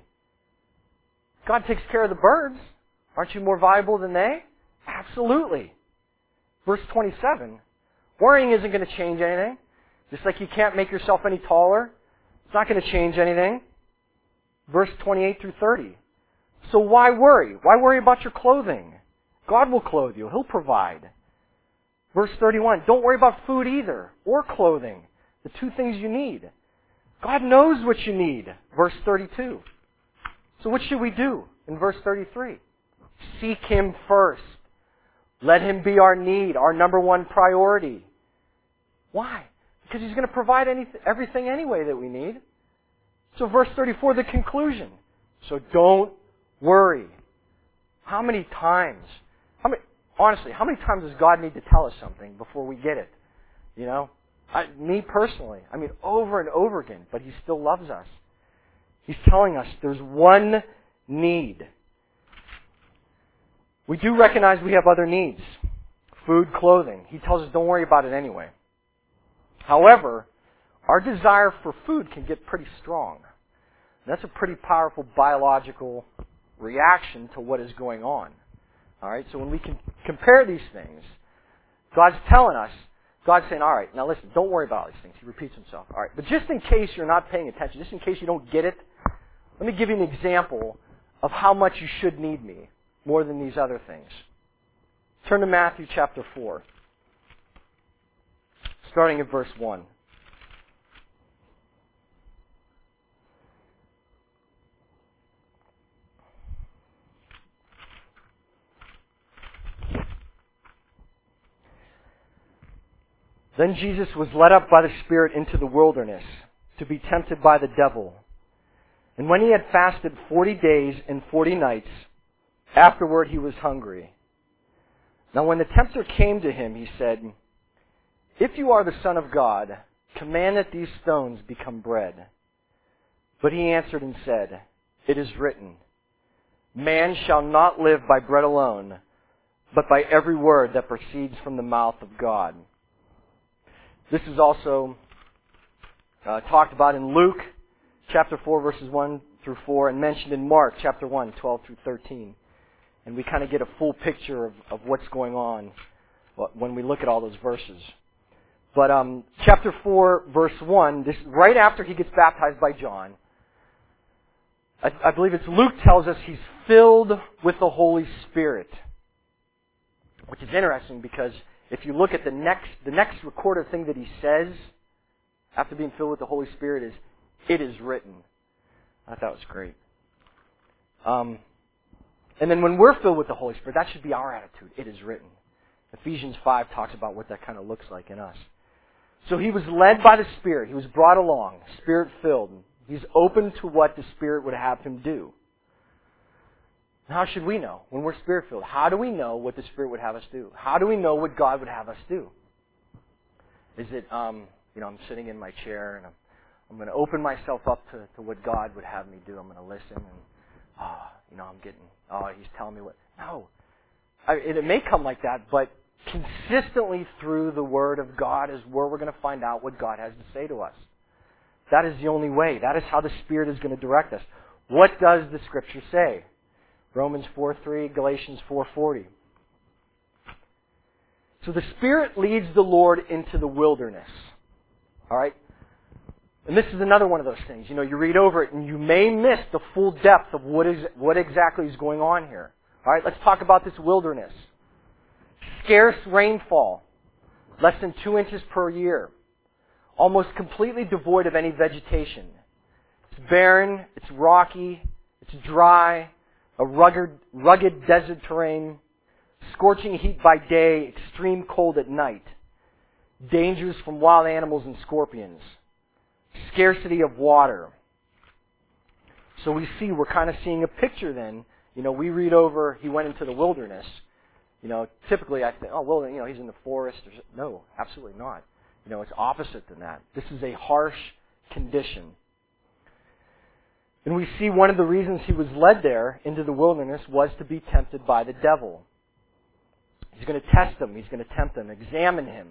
God takes care of the birds. Aren't you more valuable than they? Absolutely. Verse 27, worrying isn't going to change anything. Just like you can't make yourself any taller, it's not going to change anything. Verse 28 through 30. So why worry? Why worry about your clothing? God will clothe you. He'll provide. Verse 31, don't worry about food either, or clothing, the two things you need. God knows what you need. Verse 32. So what should we do in verse 33? Seek Him first. Let Him be our need, our number one priority. Why? Because He's going to provide everything anyway that we need. So verse 34, the conclusion. So don't worry. How many times does God need to tell us something before we get it? Me personally, over and over again, but He still loves us. He's telling us there's one need. We do recognize we have other needs. Food, clothing. He tells us don't worry about it anyway. However, our desire for food can get pretty strong. That's a pretty powerful biological reaction to what is going on. All right, so when we can compare these things, God's saying, all right, now listen, don't worry about all these things. He repeats Himself. All right, but just in case you're not paying attention, just in case you don't get it, let me give you an example of how much you should need me more than these other things. Turn to Matthew chapter 4, starting at verse 1. Then Jesus was led up by the Spirit into the wilderness to be tempted by the devil. And when He had fasted 40 days and 40 nights, afterward He was hungry. Now when the tempter came to Him, He said, if you are the Son of God, command that these stones become bread. But He answered and said, it is written, man shall not live by bread alone, but by every word that proceeds from the mouth of God. This is also talked about in Luke chapter 4, verses 1 through 4, and mentioned in Mark chapter 1, 12 through 13. And we kind of get a full picture of what's going on when we look at all those verses. But chapter 4, verse 1, this right after He gets baptized by John, I believe it's Luke tells us He's filled with the Holy Spirit. Which is interesting because if you look at the next recorded thing that He says after being filled with the Holy Spirit is, it is written. I thought it was great. And then when we're filled with the Holy Spirit, that should be our attitude. It is written. Ephesians 5 talks about what that kind of looks like in us. So He was led by the Spirit. He was brought along, Spirit-filled. He's open to what the Spirit would have Him do. How should we know when we're Spirit-filled? How do we know what the Spirit would have us do? How do we know what God would have us do? Is it, I'm sitting in my chair and I'm going to open myself up to what God would have me do. I'm going to listen and, he's telling me what. No. It may come like that, but consistently through the Word of God is where we're going to find out what God has to say to us. That is the only way. That is how the Spirit is going to direct us. What does the Scripture say? Romans 4:3, Galatians 4:40. So the Spirit leads the Lord into the wilderness. All right? And this is another one of those things. You read over it and you may miss the full depth of what exactly is going on here. All right, let's talk about this wilderness. Scarce rainfall, less than 2 inches per year. Almost completely devoid of any vegetation. It's barren, it's rocky, it's dry, a rugged desert terrain, scorching heat by day, extreme cold at night, dangers from wild animals and scorpions, scarcity of water. So we're kind of seeing a picture then. We read over, he went into the wilderness. Typically I think, he's in the forest. No, absolutely not. It's opposite than that. This is a harsh condition. And we see one of the reasons he was led there into the wilderness was to be tempted by the devil. He's going to test him. He's going to tempt him, examine him.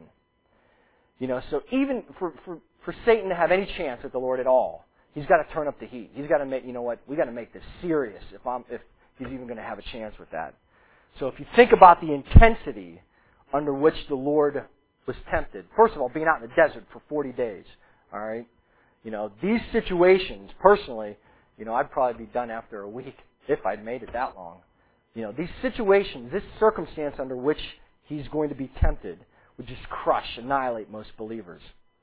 So even for Satan to have any chance at the Lord at all, he's got to turn up the heat. He's got to make, we got to make this serious if he's even going to have a chance with that. So if you think about the intensity under which the Lord was tempted, first of all, being out in the desert for 40 days, all right? These situations, personally, I'd probably be done after a week if I'd made it that long. These situations, this circumstance under which he's going to be tempted would just annihilate most believers.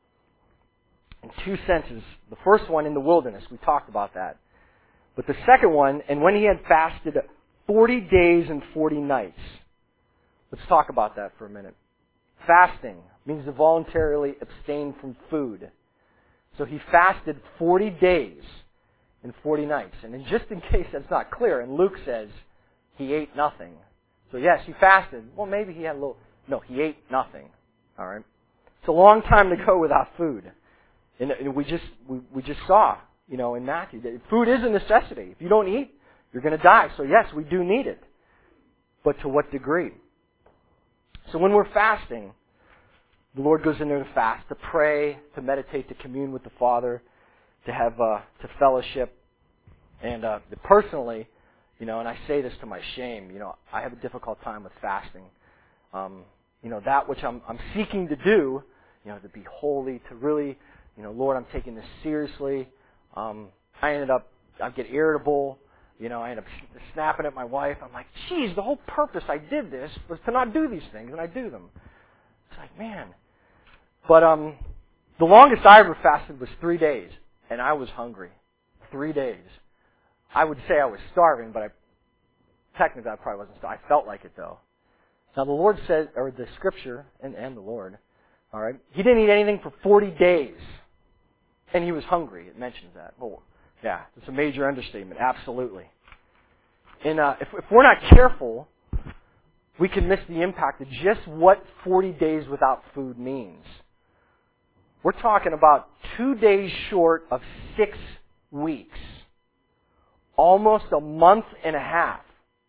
In two senses. The first one in the wilderness, we talked about that. But the second one, and when he had fasted 40 days and 40 nights. Let's talk about that for a minute. Fasting means to voluntarily abstain from food. So he fasted 40 days and 40 nights. And just in case that's not clear, and Luke says he ate nothing. So yes, he fasted. Well, maybe he had a little... No, he ate nothing. All right? It's a long time to go without food. And we just saw, in Matthew, that food is a necessity. If you don't eat, you're going to die. So yes, we do need it. But to what degree? So when we're fasting, the Lord goes in there to fast, to pray, to meditate, to commune with the Father, to have to fellowship. And personally, and I say this to my shame, I have a difficult time with fasting. That which I'm seeking to do, to be holy, to really, Lord, I'm taking this seriously. I get irritable. I end up snapping at my wife. I'm like, geez, the whole purpose I did this was to not do these things, and I do them. It's like, man. But the longest I ever fasted was 3 days, and I was hungry. 3 days. I would say I was starving, but technically I probably wasn't starving. I felt like it, though. Now, the Lord said, or the Scripture, and the Lord, all right, he didn't eat anything for 40 days, and he was hungry. It mentions that. Well, yeah, it's a major understatement, absolutely. And if we're not careful, we can miss the impact of just what 40 days without food means. We're talking about 2 days short of 6 weeks. Almost a month and a half.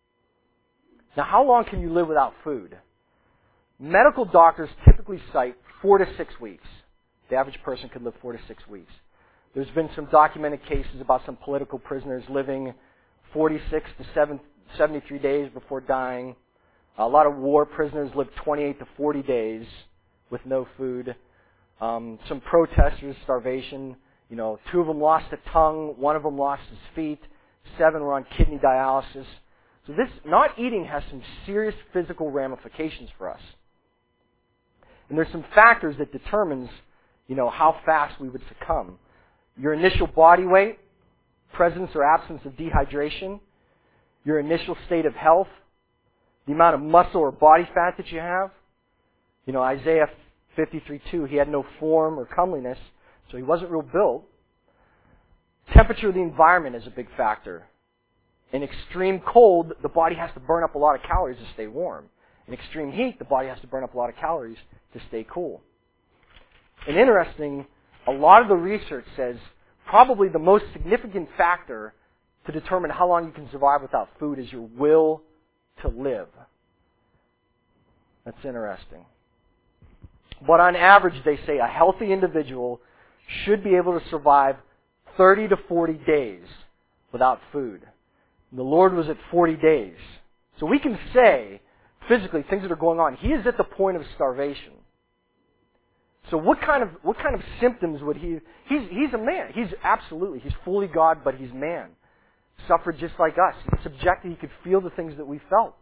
Now, how long can you live without food? Medical doctors typically cite 4 to 6 weeks. The average person could live 4 to 6 weeks. There's been some documented cases about some political prisoners living 46 to 73 days before dying. A lot of war prisoners lived 28 to 40 days with no food. Some protesters, starvation. 2 of them lost a tongue. 1 of them lost his feet. 7 were on kidney dialysis. So this not eating has some serious physical ramifications for us. And there's some factors that determines, how fast we would succumb. Your initial body weight, presence or absence of dehydration, your initial state of health, the amount of muscle or body fat that you have. Isaiah 53:2, he had no form or comeliness, so he wasn't real built. Temperature of the environment is a big factor. In extreme cold, the body has to burn up a lot of calories to stay warm. In extreme heat, the body has to burn up a lot of calories to stay cool. And interesting, a lot of the research says probably the most significant factor to determine how long you can survive without food is your will to live. That's interesting. But on average, they say a healthy individual should be able to survive 30 to 40 days without food. And the Lord was at 40 days. So we can say, physically, things that are going on, He is at the point of starvation. So what kind of symptoms would He's a man. He's fully God, but He's man. Suffered just like us. He's subjected. He could feel the things that we felt.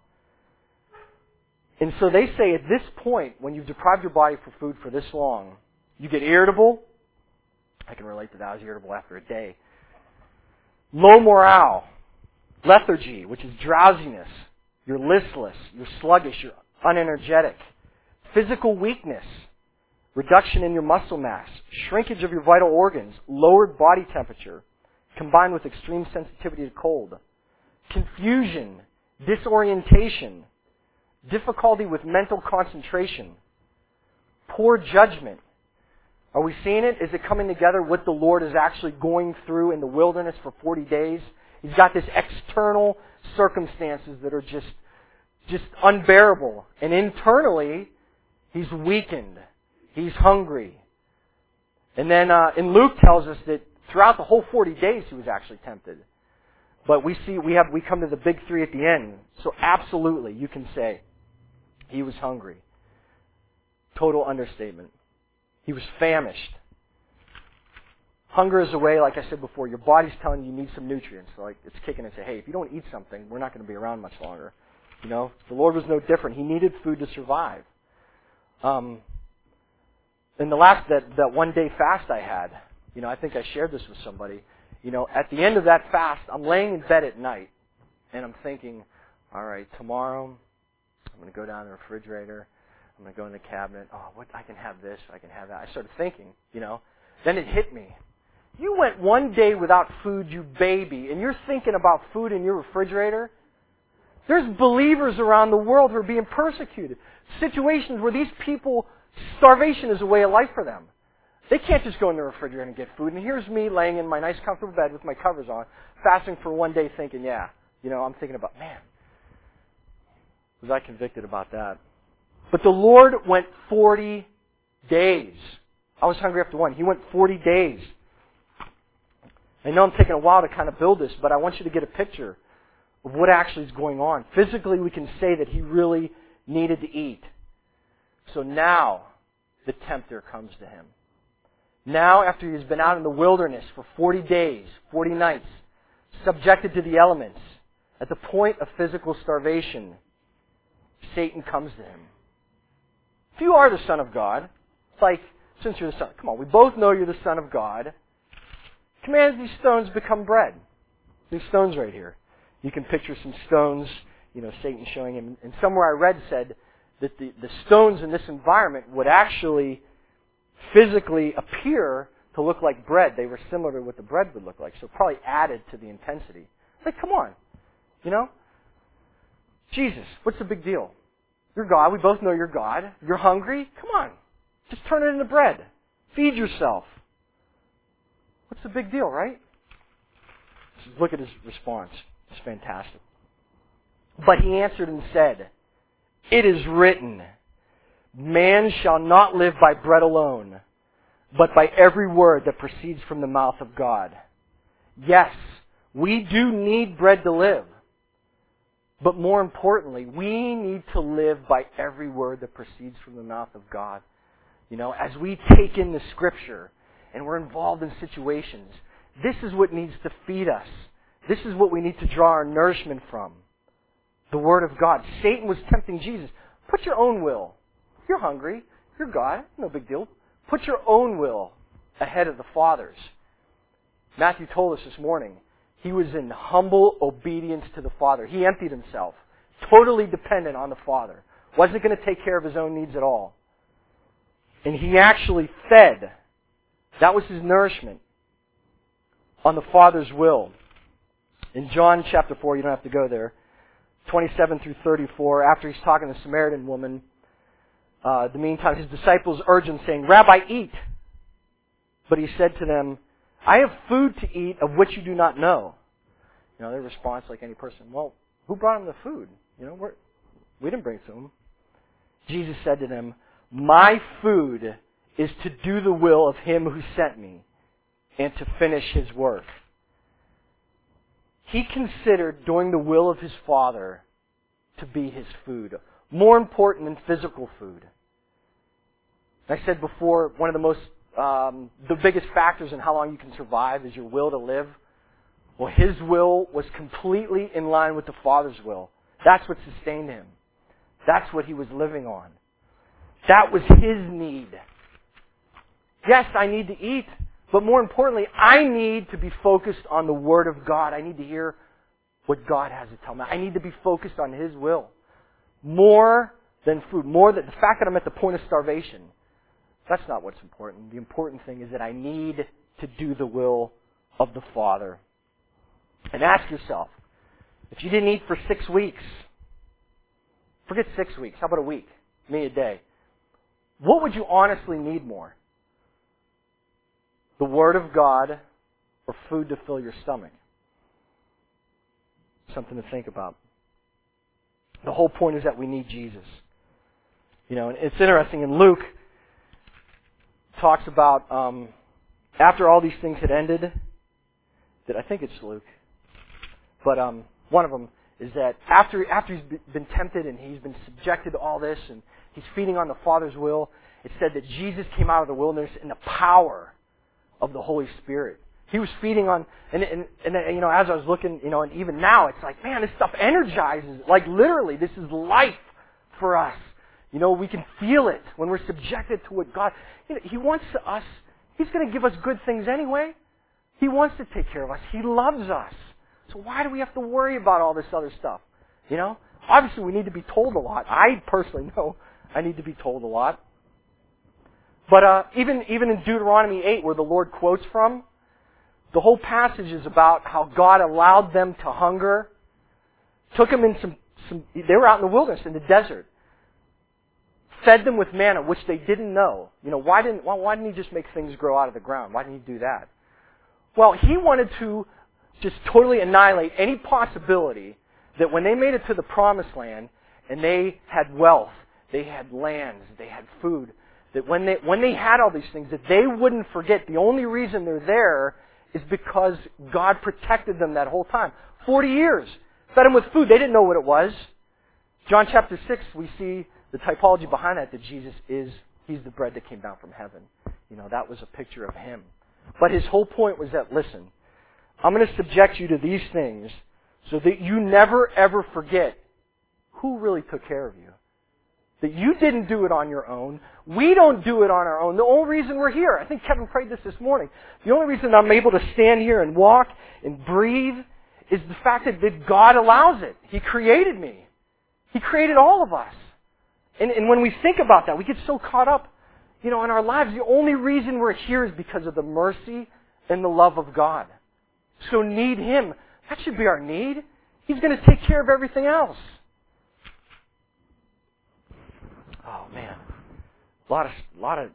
And so they say at this point, when you've deprived your body for food for this long, you get irritable. I can relate to that. I was irritable after a day. Low morale. Lethargy, which is drowsiness. You're listless. You're sluggish. You're unenergetic. Physical weakness. Reduction in your muscle mass. Shrinkage of your vital organs. Lowered body temperature. Combined with extreme sensitivity to cold. Confusion. Disorientation. Difficulty with mental concentration. Poor judgment. Are we seeing it? Is it coming together what the Lord is actually going through in the wilderness for 40 days? He's got this external circumstances that are just unbearable. And internally, He's weakened. He's hungry. And then in Luke tells us that throughout the whole 40 days He was actually tempted. But we come to the big three at the end. So absolutely, you can say He was hungry. Total understatement. He was famished. Hunger is a way, like I said before, your body's telling you need some nutrients. So like it's kicking and say, hey, if you don't eat something, we're not going to be around much longer. You know, the Lord was no different. He needed food to survive. In the last that one day fast I had, you know, I think I shared this with somebody. You know, at the end of that fast, I'm laying in bed at night, and I'm thinking, all right, tomorrow I'm going to go down to the refrigerator. I'm going to go in the cabinet. Oh, what? I can have this. I can have that. I started thinking, you know. Then it hit me. You went one day without food, you baby, and you're thinking about food in your refrigerator? There's believers around the world who are being persecuted. Situations where these people, starvation is a way of life for them. They can't just go in the refrigerator and get food. And here's me laying in my nice comfortable bed with my covers on, fasting for one day thinking, yeah, you know, I'm thinking about, man, was I convicted about that? But the Lord went 40 days. I was hungry after one. He went 40 days. I know I'm taking a while to kind of build this, but I want you to get a picture of what actually is going on. Physically, we can say that He really needed to eat. So now, the tempter comes to Him. Now, after He's been out in the wilderness for 40 days, 40 nights, subjected to the elements, at the point of physical starvation, Satan comes to Him. If you are the Son of God, it's like, since you're the Son, come on, we both know you're the Son of God. Command these stones become bread. These stones right here. You can picture some stones, you know, Satan showing Him. And somewhere I read said that the stones in this environment would actually physically appear to look like bread. They were similar to what the bread would look like. So probably added to the intensity. Like, come on. You know? Jesus, what's the big deal? You're God. We both know you're God. You're hungry? Come on. Just turn it into bread. Feed yourself. What's the big deal, right? Just look at His response. It's fantastic. But He answered and said, "It is written, man shall not live by bread alone, but by every word that proceeds from the mouth of God." Yes, we do need bread to live. But more importantly, we need to live by every word that proceeds from the mouth of God. You know, as we take in the Scripture and we're involved in situations, this is what needs to feed us. This is what we need to draw our nourishment from. The Word of God. Satan was tempting Jesus. Put your own will. You're hungry. You're God. No big deal. Put your own will ahead of the Father's. Matthew told us this morning, He was in humble obedience to the Father. He emptied Himself. Totally dependent on the Father. Wasn't going to take care of His own needs at all. And He actually fed. That was His nourishment. On the Father's will. In John chapter 4, you don't have to go there, 27 through 34, after He's talking to the Samaritan woman, the meantime, His disciples urge Him, saying, "Rabbi, eat." But he said to them, I have food to eat of which you do not know. Their response, like any person, well, who brought him the food? We didn't bring it to him. Jesus said to them, my food is to do the will of him who sent me and to finish his work. He considered doing the will of his Father to be his food, more important than physical food. I said before, one of the biggest factors in how long you can survive is your will to live. Well, his will was completely in line with the Father's will. That's what sustained him. That's what he was living on. That was his need. Yes, I need to eat, but more importantly, I need to be focused on the Word of God. I need to hear what God has to tell me. I need to be focused on his will. More than food. More than the fact that I'm at the point of starvation. That's not what's important. The important thing is that I need to do the will of the Father. And ask yourself, if you didn't eat for 6 weeks, forget 6 weeks, how about a week, maybe a day, what would you honestly need more? The Word of God or food to fill your stomach? Something to think about. The whole point is that we need Jesus. And it's interesting, in Luke, talks about after all these things had ended, I think it's Luke, but one of them is that after he's been tempted and he's been subjected to all this and he's feeding on the Father's will, it said that Jesus came out of the wilderness in the power of the Holy Spirit. He was feeding on, and as I was looking, and even now, it's like, man, this stuff energizes. Like literally, this is life for us. We can feel it when we're subjected to what God. He wants us. He's going to give us good things anyway. He wants to take care of us. He loves us. So why do we have to worry about all this other stuff? Obviously we need to be told a lot. I personally know I need to be told a lot. But even in Deuteronomy 8, where the Lord quotes from, the whole passage is about how God allowed them to hunger, took them in they were out in the wilderness, in the desert, fed them with manna, which they didn't know. Why didn't he just make things grow out of the ground? Why didn't he do that? Well, he wanted to just totally annihilate any possibility that when they made it to the promised land and they had wealth, they had lands, they had food, that when they had all these things, that they wouldn't forget the only reason they're there is because God protected them that whole time. 40 years. Fed them with food. They didn't know what it was. John chapter 6, we see the typology behind that Jesus He's the bread that came down from heaven. That was a picture of Him. But His whole point was that, listen, I'm going to subject you to these things so that you never ever forget who really took care of you. That you didn't do it on your own. We don't do it on our own. The only reason we're here, I think Kevin prayed this morning, the only reason I'm able to stand here and walk and breathe is the fact that God allows it. He created me. He created all of us. And when we think about that, we get so caught up, in our lives. The only reason we're here is because of the mercy and the love of God. So need Him. That should be our need. He's going to take care of everything else. Oh, man. A lot of,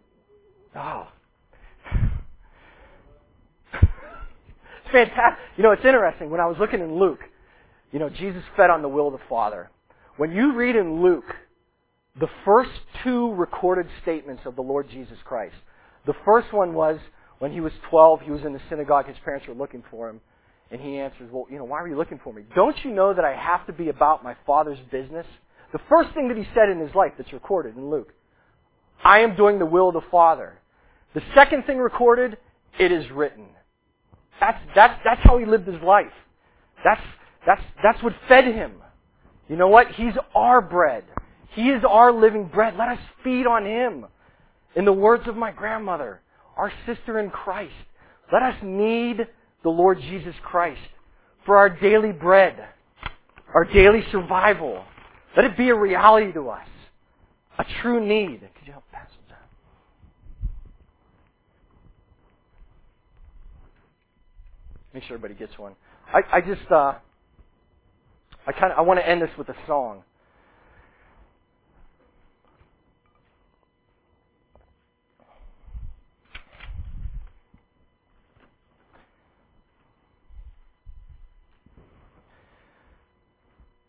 It's fantastic. It's interesting. When I was looking in Luke, Jesus fed on the will of the Father. When you read in Luke, the first two recorded statements of the Lord Jesus Christ. The first one was when He was 12, He was in the synagogue, His parents were looking for Him, and He answers, well, why are you looking for me? Don't you know that I have to be about my Father's business? The first thing that He said in His life that's recorded in Luke, I am doing the will of the Father. The second thing recorded, it is written. That's how He lived His life. That's what fed Him. You know what? He's our bread. He is our living bread. Let us feed on Him. In the words of my grandmother, our sister in Christ, let us need the Lord Jesus Christ for our daily bread, our daily survival. Let it be a reality to us. A true need. Could you help pass it down? Make sure everybody gets one. I want to end this with a song.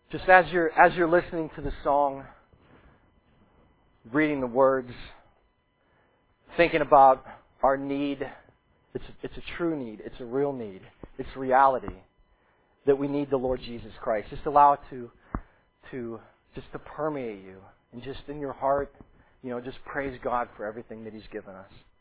just as you're listening to the song, reading the words, thinking about our need, it's a true need, it's a real need, it's reality that we need the Lord Jesus Christ. Just allow it to permeate you, and just in your heart, just praise God for everything that He's given us.